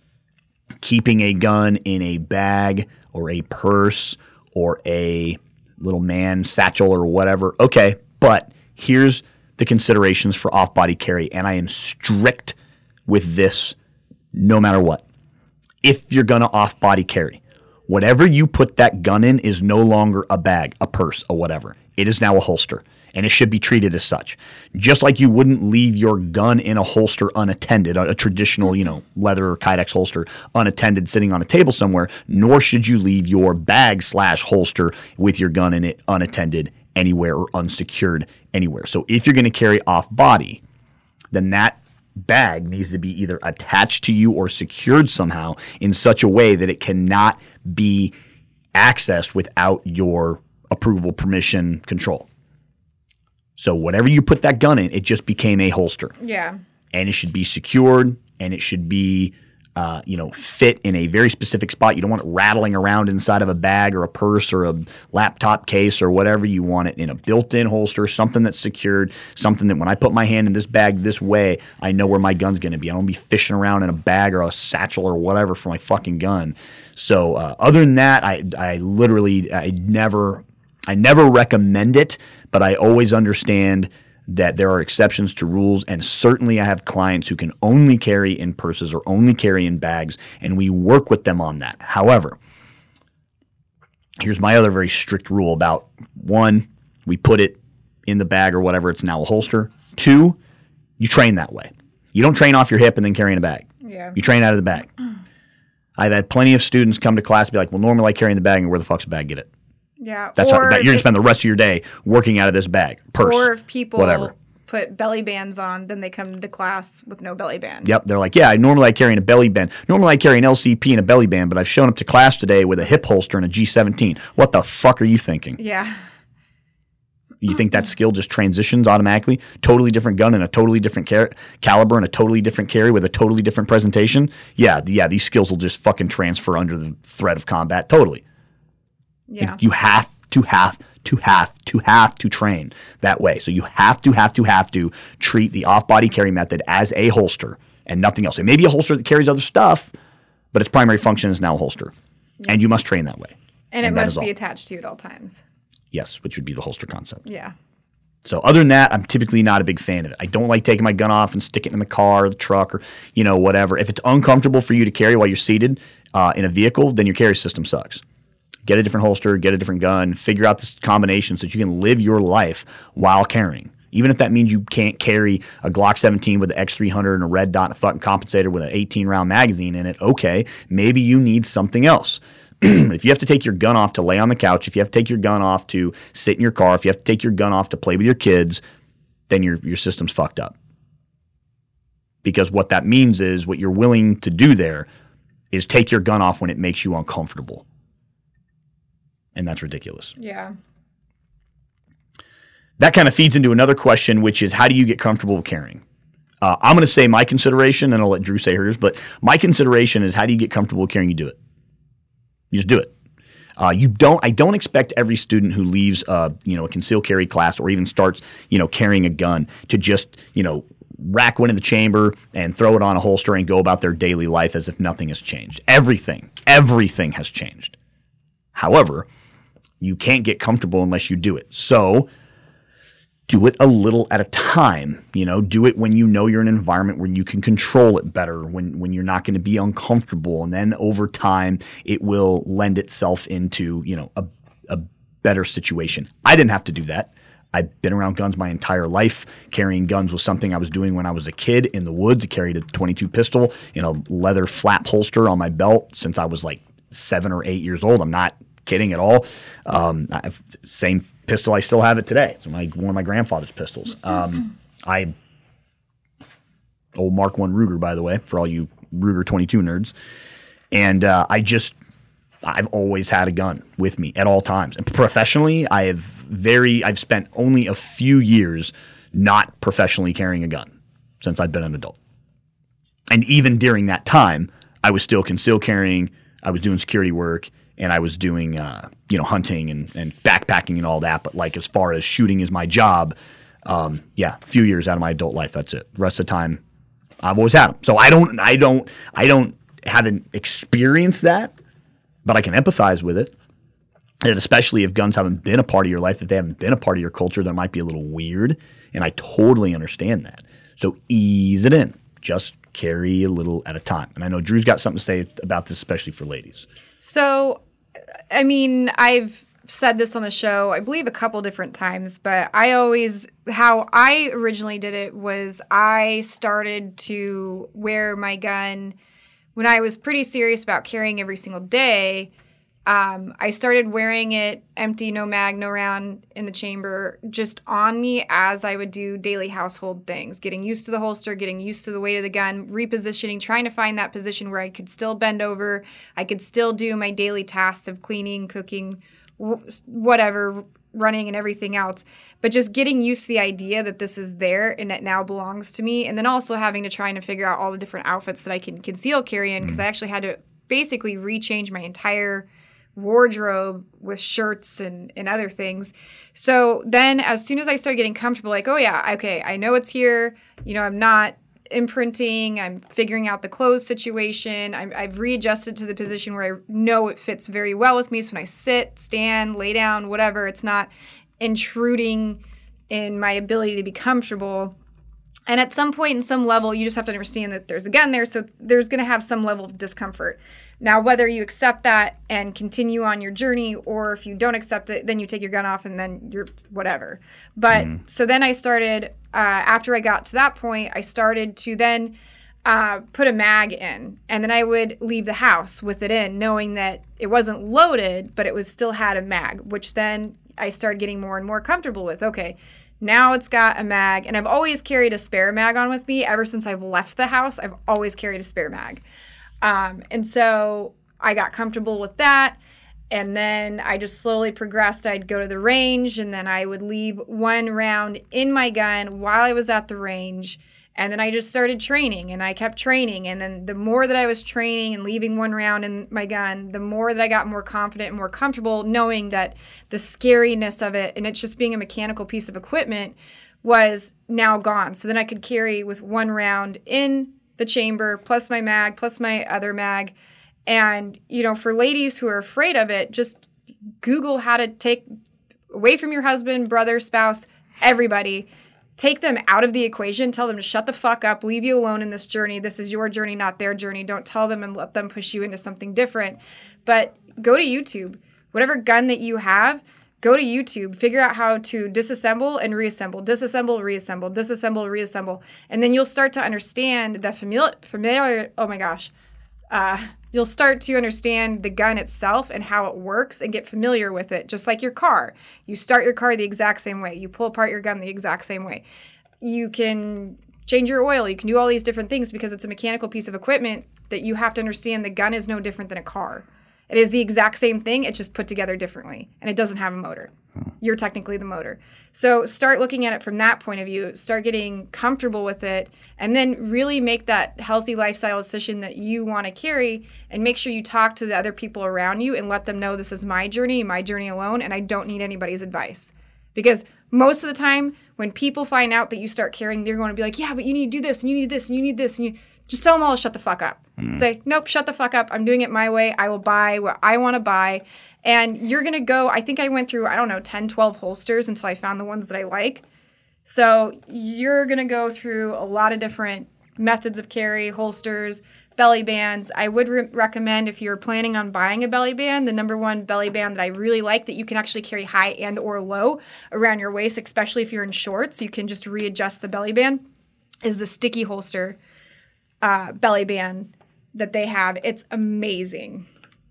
Keeping a gun in a bag or a purse or a little man satchel or whatever, okay, but here's the considerations for off-body carry, and I am strict with this no matter what. If you're going to off-body carry, whatever you put that gun in is no longer a bag, a purse, or whatever. It is now a holster, and it should be treated as such. Just like you wouldn't leave your gun in a holster unattended, a traditional, leather or Kydex holster unattended sitting on a table somewhere, nor should you leave your bag/holster with your gun in it unattended anywhere or unsecured anywhere. So if you're going to carry off-body, then that bag needs to be either attached to you or secured somehow in such a way that it cannot be accessed without your approval, permission, control. So whatever you put that gun in, it just became a holster. Yeah. And it should be secured, and it should be fit in a very specific spot. You don't want it rattling around inside of a bag or a purse or a laptop case or whatever. You want it in a built-in holster, something that's secured, something that when I put my hand in this bag this way, I know where my gun's going to be. I don't be fishing around in a bag or a satchel or whatever for my fucking gun. So other than that, I never recommend it, but I always understand that there are exceptions to rules, and certainly I have clients who can only carry in purses or only carry in bags, and we work with them on that. However, here's my other very strict rule about: 1, we put it in the bag or whatever, it's now a holster. 2, you train that way. You don't train off your hip and then carry in a bag. Yeah. You train out of the bag. I've had plenty of students come to class and be like, well, normally I carry in the bag, and where the fuck's the bag? Get it. Yeah. That's you're going to spend the rest of your day working out of this bag, purse, or if people whatever. Put belly bands on, then they come to class with no belly band. Yep. They're like, yeah, normally I carry in a belly band. Normally I carry an LCP and a belly band, but I've shown up to class today with a hip holster and a G17. What the fuck are you thinking? Yeah. You think that skill just transitions automatically? Totally different gun and a totally different caliber and a totally different carry with a totally different presentation? Yeah, these skills will just fucking transfer under the threat of combat. Totally. Yeah. You have to train that way. So you have to treat the off-body carry method as a holster and nothing else. It may be a holster that carries other stuff, but its primary function is now a holster. Yeah. And you must train that way. And it must be attached to you at all times. Yes, which would be the holster concept. Yeah. So other than that, I'm typically not a big fan of it. I don't like taking my gun off and sticking it in the car or the truck or, whatever. If it's uncomfortable for you to carry while you're seated in a vehicle, then your carry system sucks. Get a different holster, get a different gun, figure out this combination so that you can live your life while carrying. Even if that means you can't carry a Glock 17 with the X300 and a red dot and a fucking compensator with an 18-round magazine in it, okay, maybe you need something else. If you have to take your gun off to lay on the couch, if you have to take your gun off to sit in your car, if you have to take your gun off to play with your kids, then your system's fucked up. Because what that means is what you're willing to do there is take your gun off when it makes you uncomfortable. And that's ridiculous. Yeah. That kind of feeds into another question, which is how do you get comfortable with carrying? I'm going to say my consideration, and I'll let Drew say hers, but my consideration is how do you get comfortable with carrying? You do it. You just do it. I don't expect every student who leaves a concealed carry class or even starts, carrying a gun to just, rack one in the chamber and throw it on a holster and go about their daily life as if nothing has changed. Everything has changed. However, you can't get comfortable unless you do it. So do it a little at a time. Do it when you know you're in an environment where you can control it better, when you're not going to be uncomfortable. And then over time, it will lend itself into, a better situation. I didn't have to do that. I've been around guns my entire life. Carrying guns was something I was doing when I was a kid in the woods. I carried a .22 pistol in a leather flap holster on my belt since I was like 7 or 8 years old. I'm not kidding at all. Same pistol, I still have it today. It's one of my grandfather's pistols. Old Mark I Ruger, by the way, for all you Ruger 22 nerds. And I've always had a gun with me at all times. And professionally, I've spent only a few years not professionally carrying a gun since I've been an adult. And even during that time, I was still concealed carrying. I was doing security work. And I was doing, hunting and backpacking and all that. But like as far as shooting is my job, a few years out of my adult life, that's it. The rest of the time, I've always had them. So I haven't experienced that, but I can empathize with it. And especially if guns haven't been a part of your life, if they haven't been a part of your culture, that might be a little weird. And I totally understand that. So ease it in. Just carry a little at a time. And I know Drew's got something to say about this, especially for ladies. So, I've said this on the show, I believe a couple different times, but how I originally did it was I started to wear my gun when I was pretty serious about carrying every single day. I started wearing it empty, no mag, no round in the chamber, just on me as I would do daily household things, getting used to the holster, getting used to the weight of the gun, repositioning, trying to find that position where I could still bend over, I could still do my daily tasks of cleaning, cooking, whatever, running and everything else. But just getting used to the idea that this is there and it now belongs to me. And then also having to try and figure out all the different outfits that I can conceal carry in, because I actually had to basically rechange my entire wardrobe with shirts and other things. So then as soon as I started getting comfortable, like, oh yeah, okay, I know it's here. You know, I'm not imprinting. I'm figuring out the clothes situation. I've readjusted to the position where I know it fits very well with me. So when I sit, stand, lay down, whatever, it's not intruding in my ability to be comfortable. And at some point in some level, you just have to understand that there's a gun there, so there's going to have some level of discomfort. Now, whether you accept that and continue on your journey, or if you don't accept it, then you take your gun off and then you're whatever. But so then I started, after I got to that point, I started to then put a mag in. And then I would leave the house with it in, knowing that it wasn't loaded, but it was still had a mag, which then I started getting more and more comfortable with. Okay, now it's got a mag, and I've always carried a spare mag on with me. Ever since I've left the house, I've always carried a spare mag. And so I got comfortable with that, and then I just slowly progressed. I'd go to the range, and then I would leave one round in my gun while I was at the range, and then I just started training, and I kept training, and then the more that I was training and leaving one round in my gun, the more that I got more confident and more comfortable knowing that the scariness of it, and it's just being a mechanical piece of equipment, was now gone. So then I could carry with one round in the chamber, plus my mag, plus my other mag. And, you know, for ladies who are afraid of it, just Google how to take away from your husband, brother, spouse, everybody. Take them out of the equation. Tell them to shut the fuck up. Leave you alone in this journey. This is your journey, not their journey. Don't tell them and let them push you into something different. But go to YouTube. Whatever gun that you have, go to YouTube. Figure out how to disassemble and reassemble. Disassemble, reassemble. Disassemble, reassemble. And then you'll start to understand the familiar oh my gosh. You'll start to understand the gun itself and how it works and get familiar with it, just like your car. You start your car the exact same way. You pull apart your gun the exact same way. You can change your oil. You can do all these different things because it's a mechanical piece of equipment that you have to understand the gun is no different than a car. It is the exact same thing. It's just put together differently, and it doesn't have a motor. You're technically the motor. So start looking at it from that point of view. Start getting comfortable with it, and then really make that healthy lifestyle decision that you want to carry, and make sure you talk to the other people around you and let them know this is my journey alone, and I don't need anybody's advice. Because most of the time, when people find out that you start carrying, they're going to be like, yeah, but you need to do this, and you need this, and you need this, and you... Just tell them all to shut the fuck up. Say, nope, shut the fuck up. I'm doing it my way. I will buy what I want to buy. And you're going to go, I think I went through, 10, 12 holsters until I found the ones that I like. So you're going to go through a lot of different methods of carry, holsters, belly bands. I would recommend, if you're planning on buying a belly band, the number one belly band that I really like that you can actually carry high and or low around your waist, especially if you're in shorts. You can just readjust the belly band, is the Sticky Holster belly band that they have. It's amazing.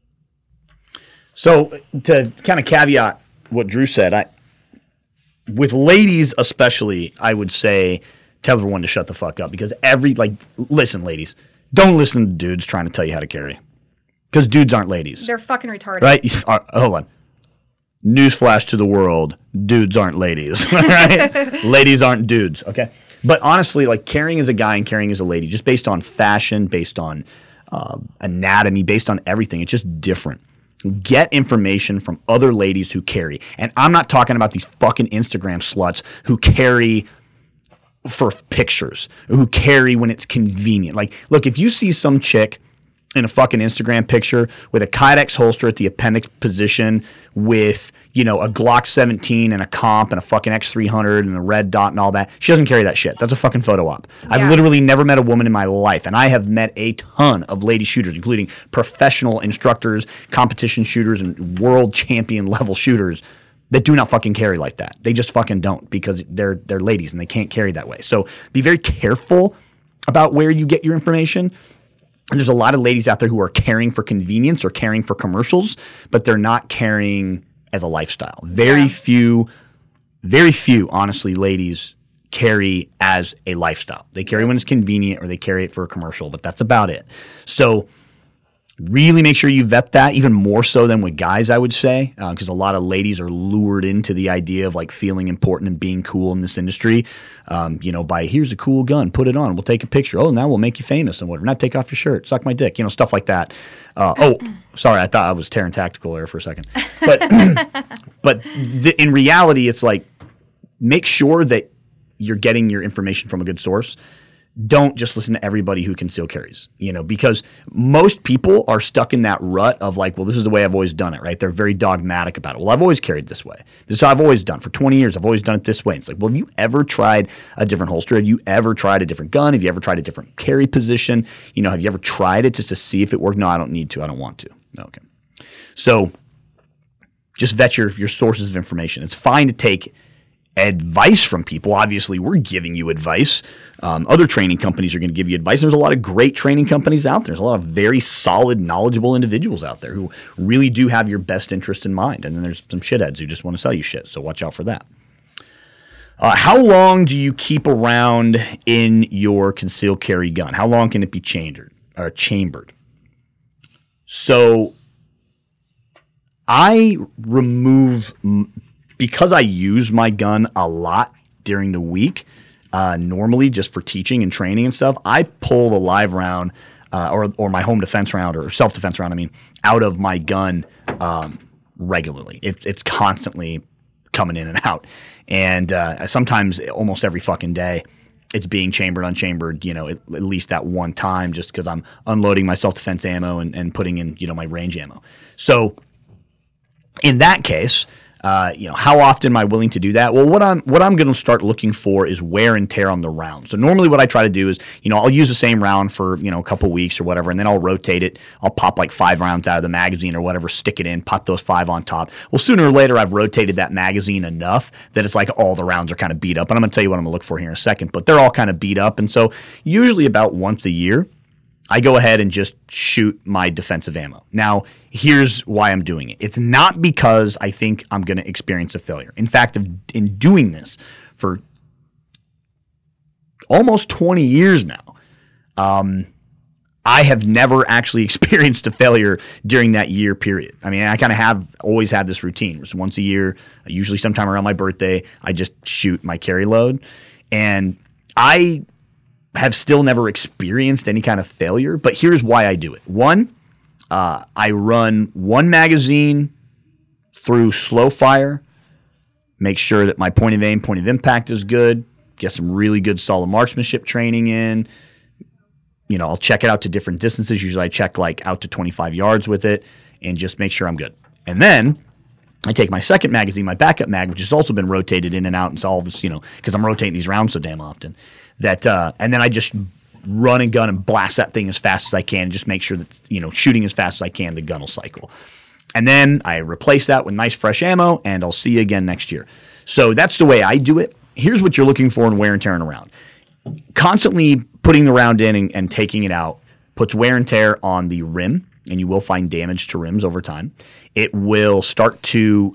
So to kind of caveat what Drew said, with ladies especially, I would say tell everyone to shut the fuck up, because listen, ladies, don't listen to dudes trying to tell you how to carry, because dudes aren't ladies. They're fucking retarded. Right? Hold on. Newsflash to the world: dudes aren't ladies. Right? Ladies aren't dudes. Okay. But honestly, like, carrying as a guy and carrying as a lady, just based on fashion, based on anatomy, based on everything, it's just different. Get information from other ladies who carry. And I'm not talking about these fucking Instagram sluts who carry for pictures, who carry when it's convenient. Like, look, if you see some chick in a fucking Instagram picture with a Kydex holster at the appendix position with, a Glock 17 and a comp and a fucking X300 and a red dot and all that, she doesn't carry that shit. That's a fucking photo op. Yeah. I've literally never met a woman in my life, and I have met a ton of lady shooters, including professional instructors, competition shooters, and world champion level shooters that do not fucking carry like that. They just fucking don't, because they're ladies and they can't carry that way. So be very careful about where you get your information. And there's a lot of ladies out there who are carrying for convenience or carrying for commercials, but they're not carrying as a lifestyle. Very few, honestly, ladies carry as a lifestyle. They carry when it's convenient, or they carry it for a commercial, but that's about it. So Really make sure you vet that, even more so than with guys, I would say, because a lot of ladies are lured into the idea of like feeling important and being cool in this industry, by here's a cool gun, put it on, we'll take a picture. Oh, now we'll make you famous and whatever. Not take off your shirt, suck my dick, stuff like that. Sorry, I thought I was tearing tactical there for a second. But in reality, it's like make sure that you're getting your information from a good source. Don't just listen to everybody who conceal carries, because most people are stuck in that rut of like, well, this is the way I've always done it, right? They're very dogmatic about it. Well, I've always carried this way. This is how I've always done. For 20 years, I've always done it this way. And it's like, well, have you ever tried a different holster? Have you ever tried a different gun? Have you ever tried a different carry position? Have you ever tried it just to see if it worked? No, I don't need to. I don't want to. Okay. So just vet your sources of information. It's fine to take advice from people. Obviously, we're giving you advice. Other training companies are going to give you advice. There's a lot of great training companies out there. There's a lot of very solid, knowledgeable individuals out there who really do have your best interest in mind. And then there's some shitheads who just want to sell you shit. So watch out for that. How long do you keep around in your concealed carry gun? How long can it be chambered? So I remove because I use my gun a lot during the week, normally just for teaching and training and stuff, I pull the live round or my home defense round or self-defense round, out of my gun regularly. It's constantly coming in and out. And sometimes almost every fucking day it's being chambered, unchambered, at least that one time just because I'm unloading my self-defense ammo and putting in, my range ammo. So in that case, how often am I willing to do that? Well, what I'm going to start looking for is wear and tear on the round. So normally what I try to do is, I'll use the same round for, a couple weeks or whatever, and then I'll rotate it. I'll pop like 5 rounds out of the magazine or whatever, stick it in, pop those 5 on top. Well, sooner or later I've rotated that magazine enough that it's like all the rounds are kind of beat up. And I'm going to tell you what I'm going to look for here in a second, but they're all kind of beat up. And so usually about once a year, I go ahead and just shoot my defensive ammo. Now, here's why I'm doing it. It's not because I think I'm going to experience a failure. In fact, in doing this for almost 20 years now, I have never actually experienced a failure during that year period. I kind of have always had this routine. It's once a year, usually sometime around my birthday, I just shoot my carry load. And I have still never experienced any kind of failure, but here's why I do it. One, I run one magazine through slow fire, make sure that my point of aim, point of impact is good, get some really good solid marksmanship training in. I'll check it out to different distances. Usually I check like out to 25 yards with it and just make sure I'm good. And then I take my second magazine, my backup mag, which has also been rotated in and out and all this, because I'm rotating these rounds so damn often. And then I just run and gun and blast that thing as fast as I can and just make sure that, shooting as fast as I can, the gun will cycle. And then I replace that with nice fresh ammo and I'll see you again next year. So that's the way I do it. Here's what you're looking for in wear and tear in a round. Constantly putting the round in and taking it out puts wear and tear on the rim, and you will find damage to rims over time. It will start to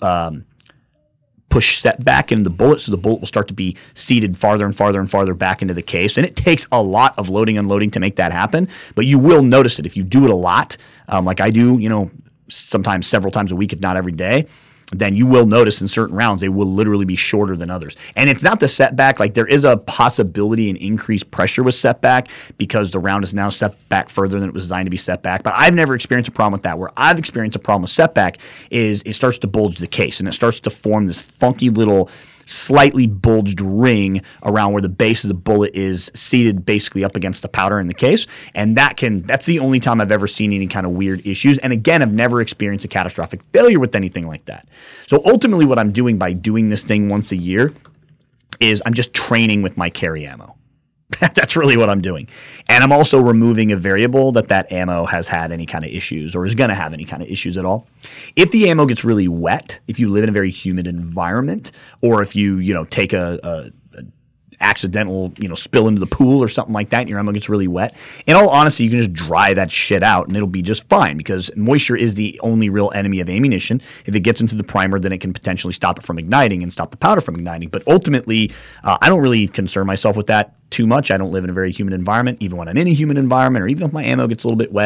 push setback into the bullet, so the bullet will start to be seated farther and farther and farther back into the case. And it takes a lot of loading and unloading to make that happen, but you will notice it if you do it a lot, like I do, sometimes several times a week, if not every day. Then you will notice in certain rounds they will literally be shorter than others. And it's not the setback. Like there is a possibility in increased pressure with setback because the round is now set back further than it was designed to be set back. But I've never experienced a problem with that. Where I've experienced a problem with setback is it starts to bulge the case and it starts to form this funky little slightly bulged ring around where the base of the bullet is seated basically up against the powder in the case. And that's the only time I've ever seen any kind of weird issues. And again, I've never experienced a catastrophic failure with anything like that. So ultimately what I'm doing by doing this thing once a year is I'm just training with my carry ammo. That's really what I'm doing. And I'm also removing a variable that ammo has had any kind of issues or is going to have any kind of issues at all. If the ammo gets really wet, if you live in a very humid environment, or if you take a accidental, spill into the pool or something like that and your ammo gets really wet, in all honesty, you can just dry that shit out and it'll be just fine because moisture is the only real enemy of ammunition. If it gets into the primer, then it can potentially stop it from igniting and stop the powder from igniting. But ultimately, I don't really concern myself with that too much. I don't live in a very humid environment. Even when I'm in a humid environment or even if my ammo gets a little bit wet,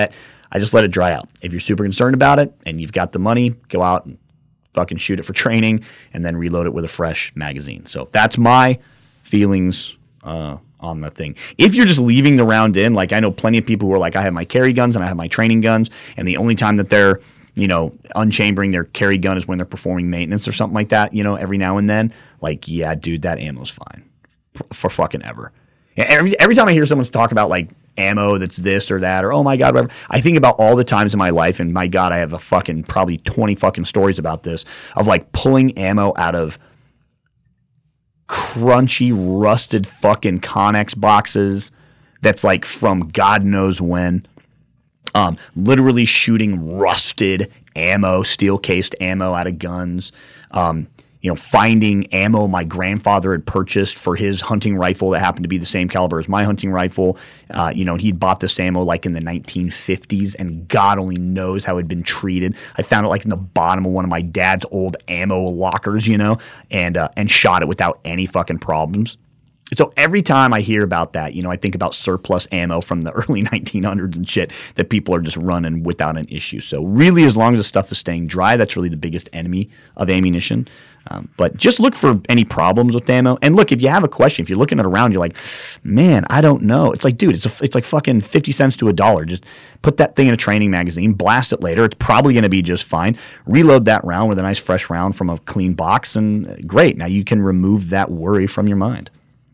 I just let it dry out. If you're super concerned about it and you've got the money, go out and fucking shoot it for training and then reload it with a fresh magazine. So that's my feelings on the thing. If you're just leaving the round in, like I know plenty of people who are like, I have my carry guns and I have my training guns, and the only time that they're, unchambering their carry gun is when they're performing maintenance or something like that, every now and then. Like, yeah, dude, that ammo's fine for fucking ever. Every time I hear someone talk about like ammo that's this or that or oh my God, whatever, I think about all the times in my life, and my God, I have a fucking probably 20 fucking stories about this of like pulling ammo out of crunchy, rusted fucking Connex boxes that's like from God knows when. Literally shooting rusted ammo, steel-cased ammo out of guns. Finding ammo my grandfather had purchased for his hunting rifle that happened to be the same caliber as my hunting rifle. He'd bought this ammo like in the 1950s, and God only knows how it had been treated. I found it like in the bottom of one of my dad's old ammo lockers, and shot it without any fucking problems. So every time I hear about that, I think about surplus ammo from the early 1900s and shit that people are just running without an issue. So really, as long as the stuff is staying dry, that's really the biggest enemy of ammunition. But just look for any problems with ammo. And look, if you have a question, if you're looking at around, you're like, man, I don't know. It's like, dude, it's like fucking 50 cents to $1. Just put that thing in a training magazine, blast it later. It's probably going to be just fine. Reload that round with a nice fresh round from a clean box, and great. Now you can remove that worry from your mind.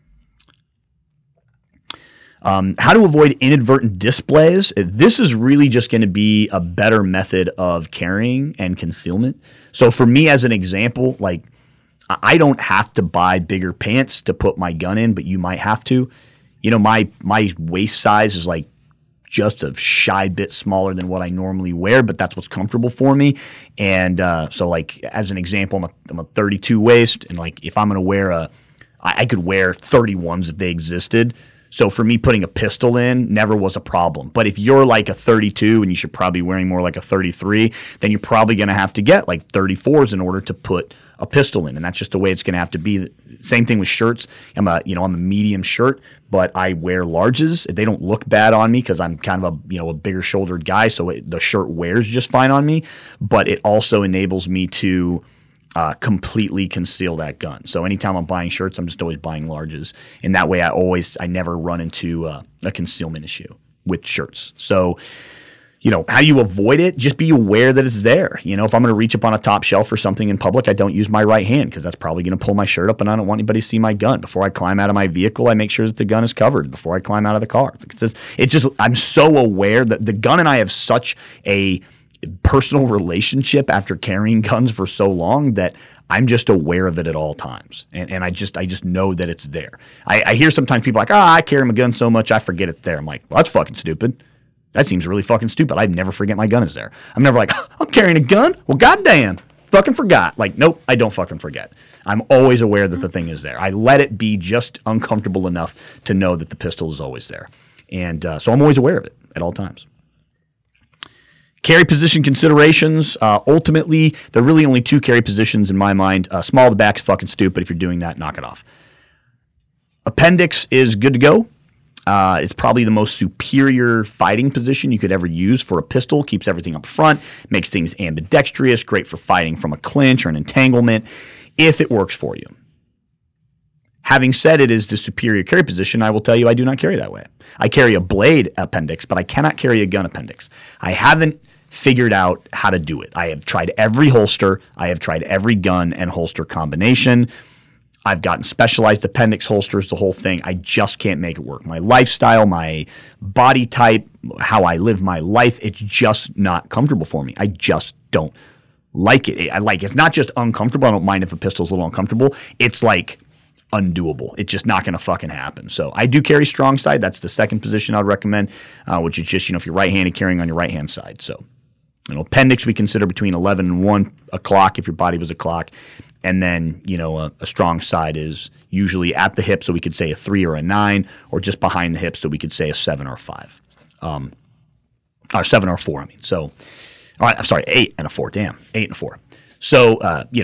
How to avoid inadvertent displays. This is really just going to be a better method of carrying and concealment. So for me, as an example, like I don't have to buy bigger pants to put my gun in, but you might have to. My waist size is like just a shy bit smaller than what I normally wear, but that's what's comfortable for me. And so like as an example, I'm a 32 waist, and like if I'm going to wear I could wear 31s if they existed. So for me, putting a pistol in never was a problem. But if you're like a 32 and you should probably be wearing more like a 33, then you're probably going to have to get like 34s in order to put a pistol in. And that's just the way it's going to have to be. Same thing with shirts. I'm a medium shirt, but I wear larges. They don't look bad on me because I'm kind of a bigger shouldered guy. So the shirt wears just fine on me. But it also enables me to completely conceal that gun. So anytime I'm buying shirts, I'm just always buying larges. And that way I never run into a concealment issue with shirts. So, how do you avoid it? Just be aware that it's there. If I'm going to reach up on a top shelf or something in public, I don't use my right hand because that's probably going to pull my shirt up, and I don't want anybody to see my gun. Before I climb out of my vehicle, I make sure that the gun is covered before I climb out of the car. I'm so aware that the gun and I have such a personal relationship after carrying guns for so long that I'm just aware of it at all times. And I just know that it's there. I hear sometimes people like, I carry my gun so much I forget it's there. I'm like, well, that's fucking stupid. That seems really fucking stupid. I'd never forget my gun is there. I'm never like, I'm carrying a gun? Well, goddamn. Fucking forgot. Like, nope, I don't fucking forget. I'm always aware that the thing is there. I let it be just uncomfortable enough to know that the pistol is always there. And so I'm always aware of it at all times. Carry position considerations. Ultimately, there are really only two carry positions in my mind. Small of the back is fucking stupid. If you're doing that, knock it off. Appendix is good to go. It's probably the most superior fighting position you could ever use for a pistol. Keeps everything up front, makes things ambidextrous, great for fighting from a clinch or an entanglement, if it works for you. Having said it is the superior carry position, I will tell you I do not carry that way. I carry a blade appendix, but I cannot carry a gun appendix. I haven't figured out how to do it. I have tried every holster. I have tried every gun and holster combination. I've gotten specialized appendix holsters, the whole thing. I just can't make it work. My lifestyle, my body type, how I live my life, it's just not comfortable for me. I just don't like it. It's not just uncomfortable. I don't mind if a pistol's a little uncomfortable. It's like undoable. It's just not going to fucking happen. So I do carry strong side. That's the second position I'd recommend, which is just, if you're right-handed, carrying on your right-hand side. So, appendix we consider between 11 and 1 o'clock if your body was a clock. And then, a strong side is usually at the hip, so we could say a 3 or a 9, or just behind the hip, so we could say a 7 or a 5. Or 7 or 4, I mean. So, all right, I'm sorry, 8 and a 4. Damn, 8 and a 4. So,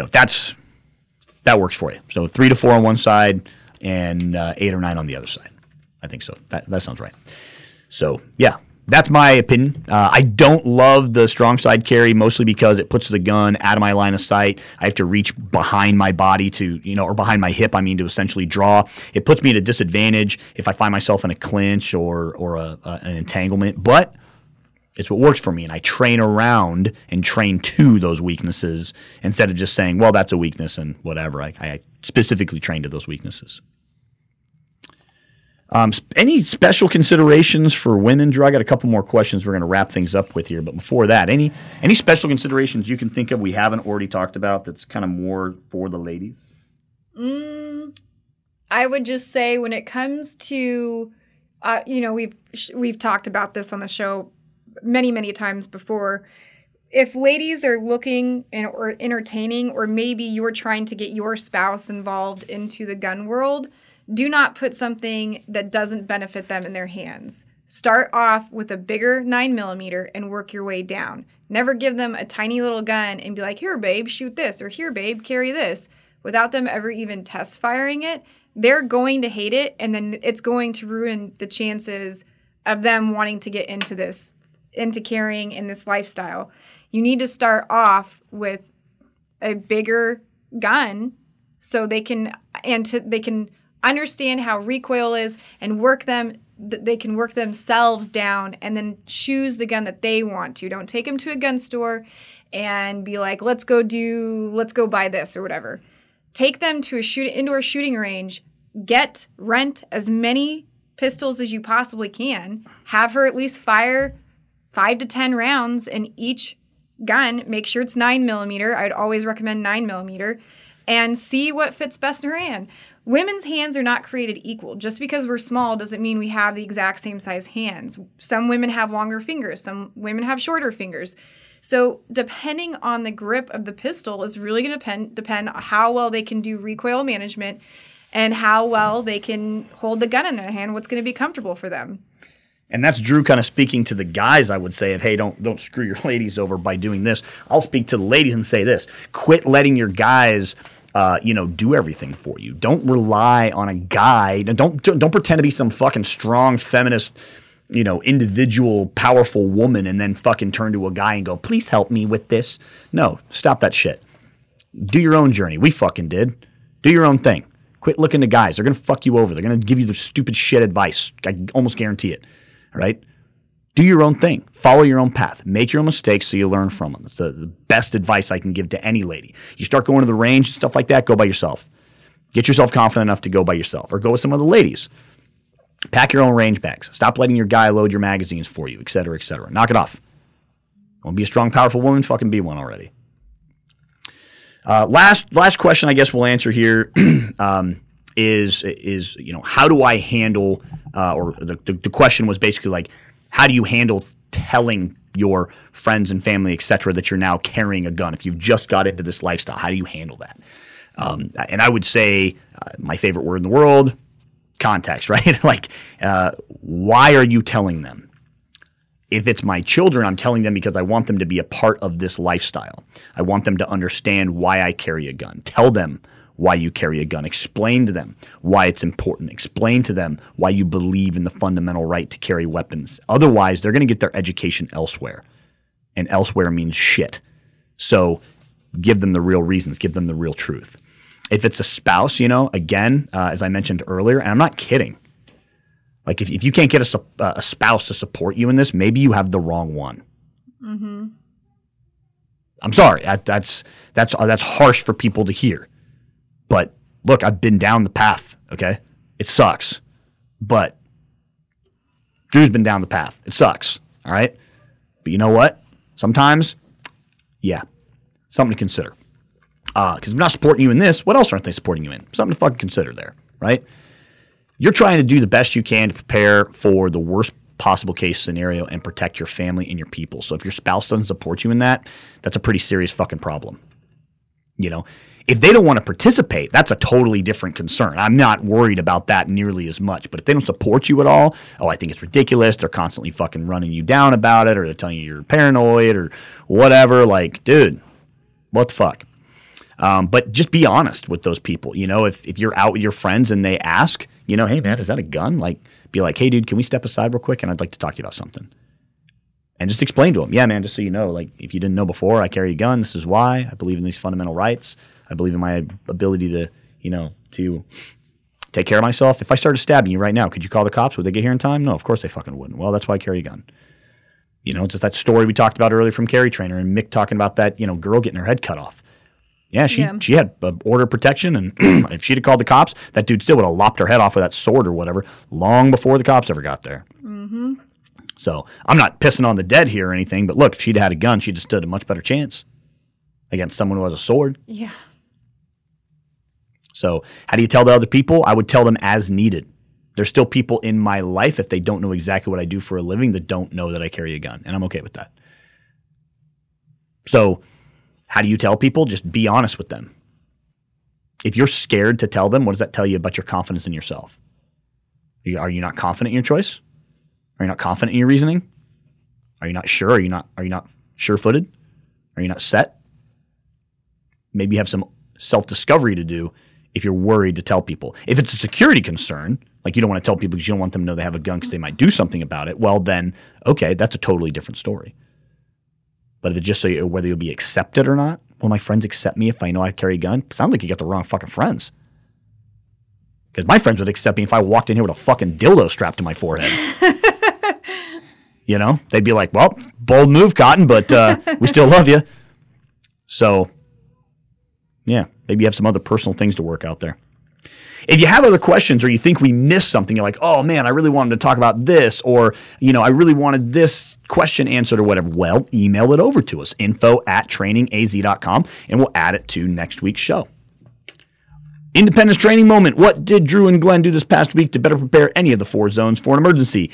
that works for you. So 3 to 4 on one side and 8 or 9 on the other side. I think so. That sounds right. So, yeah. That's my opinion. I don't love the strong side carry, mostly because it puts the gun out of my line of sight. I have to reach behind my body to, or behind my hip, to essentially draw. It puts me at a disadvantage if I find myself in a clinch or an entanglement. But it's what works for me, and I train around and train to those weaknesses instead of just saying, well, that's a weakness and whatever. I specifically train to those weaknesses. Any special considerations for women, Drew? I got a couple more questions we're going to wrap things up with here. But before that, any special considerations you can think of we haven't already talked about that's kind of more for the ladies? I would just say when it comes to, we've talked about this on the show many, many times before. If ladies are looking or entertaining, or maybe you're trying to get your spouse involved into the gun world, do not put something that doesn't benefit them in their hands. Start off with a bigger 9mm and work your way down. Never give them a tiny little gun and be like, here, babe, shoot this, or here, babe, carry this, without them ever even test firing it. They're going to hate it, and then it's going to ruin the chances of them wanting to get into carrying in this lifestyle. You need to start off with a bigger gun so they can understand how recoil is and they can work themselves down and then choose the gun that they want to. Don't take them to a gun store and be like, let's go buy this or whatever. Take them to a indoor shooting range, rent as many pistols as you possibly can, have her at least fire 5 to 10 rounds in each gun. Make sure it's 9mm. I'd always recommend 9mm, and see what fits best in her hand. Women's hands are not created equal. Just because we're small doesn't mean we have the exact same size hands. Some women have longer fingers. Some women have shorter fingers. So depending on the grip of the pistol is really going to depend on how well they can do recoil management and how well they can hold the gun in their hand, what's going to be comfortable for them. And that's Drew kind of speaking to the guys, I would say, of, hey, don't screw your ladies over by doing this. I'll speak to the ladies and say this. Quit letting your guys do everything for you. Don't rely on a guy. Don't pretend to be some fucking strong feminist, individual, powerful woman and then fucking turn to a guy and go, please help me with this. No, stop that shit. Do your own journey. We fucking did. Do your own thing. Quit looking to guys. They're going to fuck you over. They're going to give you the stupid shit advice. I almost guarantee it. All right? Do your own thing. Follow your own path. Make your own mistakes so you learn from them. That's the best advice I can give to any lady. You start going to the range and stuff like that, go by yourself. Get yourself confident enough to go by yourself, or go with some of the ladies. Pack your own range bags. Stop letting your guy load your magazines for you, et cetera, et cetera. Knock it off. Want to be a strong, powerful woman? Fucking be one already. Last question I guess we'll answer here is how do I handle or the question was basically like, how do you handle telling your friends and family, et cetera, that you're now carrying a gun? If you've just got into this lifestyle, how do you handle that? And I would say my favorite word in the world, context, right? Like, why are you telling them? If it's my children, I'm telling them because I want them to be a part of this lifestyle. I want them to understand why I carry a gun. Tell them why you carry a gun. Explain to them why it's important. Explain to them why you believe in the fundamental right to carry weapons. Otherwise, they're going to get their education elsewhere. And elsewhere means shit. So give them the real reasons. Give them the real truth. If it's a spouse, again, as I mentioned earlier, and I'm not kidding, like if you can't get a spouse to support you in this, maybe you have the wrong one. Mm-hmm. I'm sorry. That's harsh for people to hear. But look, I've been down the path, okay? It sucks. But Drew's been down the path. It sucks, all right? But you know what? Sometimes, yeah, something to consider. Because if they're not supporting you in this, what else aren't they supporting you in? Something to fucking consider there, right? You're trying to do the best you can to prepare for the worst possible case scenario and protect your family and your people. So if your spouse doesn't support you in that, that's a pretty serious fucking problem. If they don't want to participate, that's a totally different concern. I'm not worried about that nearly as much. But if they don't support you at all, I think it's ridiculous. They're constantly fucking running you down about it, or they're telling you you're paranoid or whatever. Like, dude, what the fuck? But just be honest with those people. If you're out with your friends and they ask, hey, man, is that a gun? Like, be like, hey, dude, can we step aside real quick? And I'd like to talk to you about something. And just explain to them, yeah, man, just so you know, like if you didn't know before, I carry a gun. This is why. I believe in these fundamental rights. I believe in my ability to, to take care of myself. If I started stabbing you right now, could you call the cops? Would they get here in time? No, of course they fucking wouldn't. Well, that's why I carry a gun. Just that story we talked about earlier from Carry Trainer and Mick talking about that, girl getting her head cut off. Yeah, she had order of protection, and if she'd have called the cops, that dude still would have lopped her head off with that sword or whatever long before the cops ever got there. Mm-hmm. So I'm not pissing on the dead here or anything, but look, if she'd had a gun, she'd have stood a much better chance against someone who has a sword. Yeah. So how do you tell the other people? I would tell them as needed. There's still people in my life, if they don't know exactly what I do for a living, that don't know that I carry a gun, and I'm okay with that. So how do you tell people? Just be honest with them. If you're scared to tell them, what does that tell you about your confidence in yourself? Are you not confident in your choice? Are you not confident in your reasoning? Are you not sure? Are you not sure-footed? Are you not set? Maybe you have some self-discovery to do if you're worried to tell people. If it's a security concern, like you don't want to tell people because you don't want them to know they have a gun because they might do something about it, well then, okay, that's a totally different story. But if it's just so whether you'll be accepted or not, will my friends accept me if I know I carry a gun? Sounds like you got the wrong fucking friends. Because my friends would accept me if I walked in here with a fucking dildo strapped to my forehead. They'd be like, well, bold move, Cotton, but we still love you. So, yeah, maybe you have some other personal things to work out there. If you have other questions or you think we missed something, you're like, oh, man, I really wanted to talk about this, or, I really wanted this question answered or whatever, well, email it over to us, info@trainingaz.com, and we'll add it to next week's show. Independence training moment. What did Drew and Glenn do this past week to better prepare any of the 4 zones for an emergency?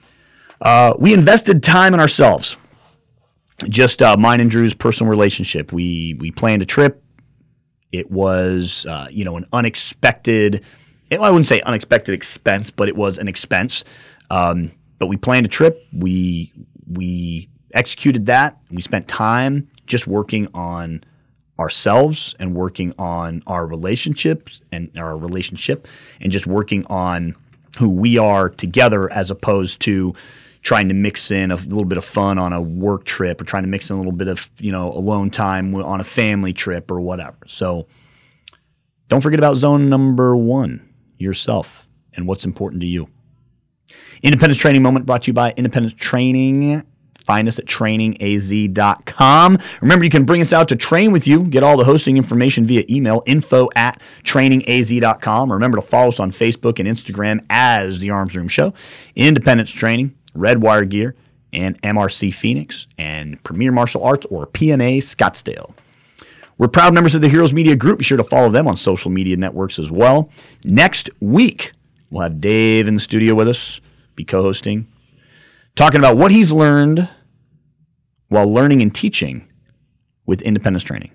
We invested time in ourselves. Just mine and Drew's personal relationship. We planned a trip. It was, an unexpected, I wouldn't say unexpected expense, but it was an expense. But we planned a trip. We executed that. We spent time just working on ourselves and working on our relationships and our relationship and just working on who we are together as opposed to trying to mix in a little bit of fun on a work trip or trying to mix in a little bit of, alone time on a family trip or whatever. So don't forget about zone number 1, yourself and what's important to you. Independence Training Moment brought to you by Independence Training. Find us at trainingaz.com. Remember, you can bring us out to train with you. Get all the hosting information via email, info@trainingaz.com. Remember to follow us on Facebook and Instagram as The Arms Room Show. Independence Training, Redwire Gear, and MRC Phoenix, and Premier Martial Arts, or PMA Scottsdale. We're proud members of the Heroes Media Group. Be sure to follow them on social media networks as well. Next week, we'll have Dave in the studio with us, be co-hosting, talking about what he's learned while learning and teaching with Independence Training.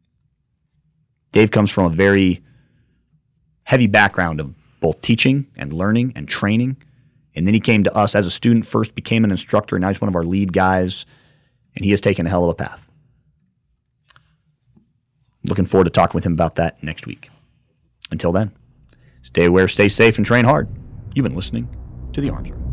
Dave comes from a very heavy background of both teaching and learning and training. And then he came to us as a student first, became an instructor, and now he's one of our lead guys, and he has taken a hell of a path. Looking forward to talking with him about that next week. Until then, stay aware, stay safe, and train hard. You've been listening to The Arms Room.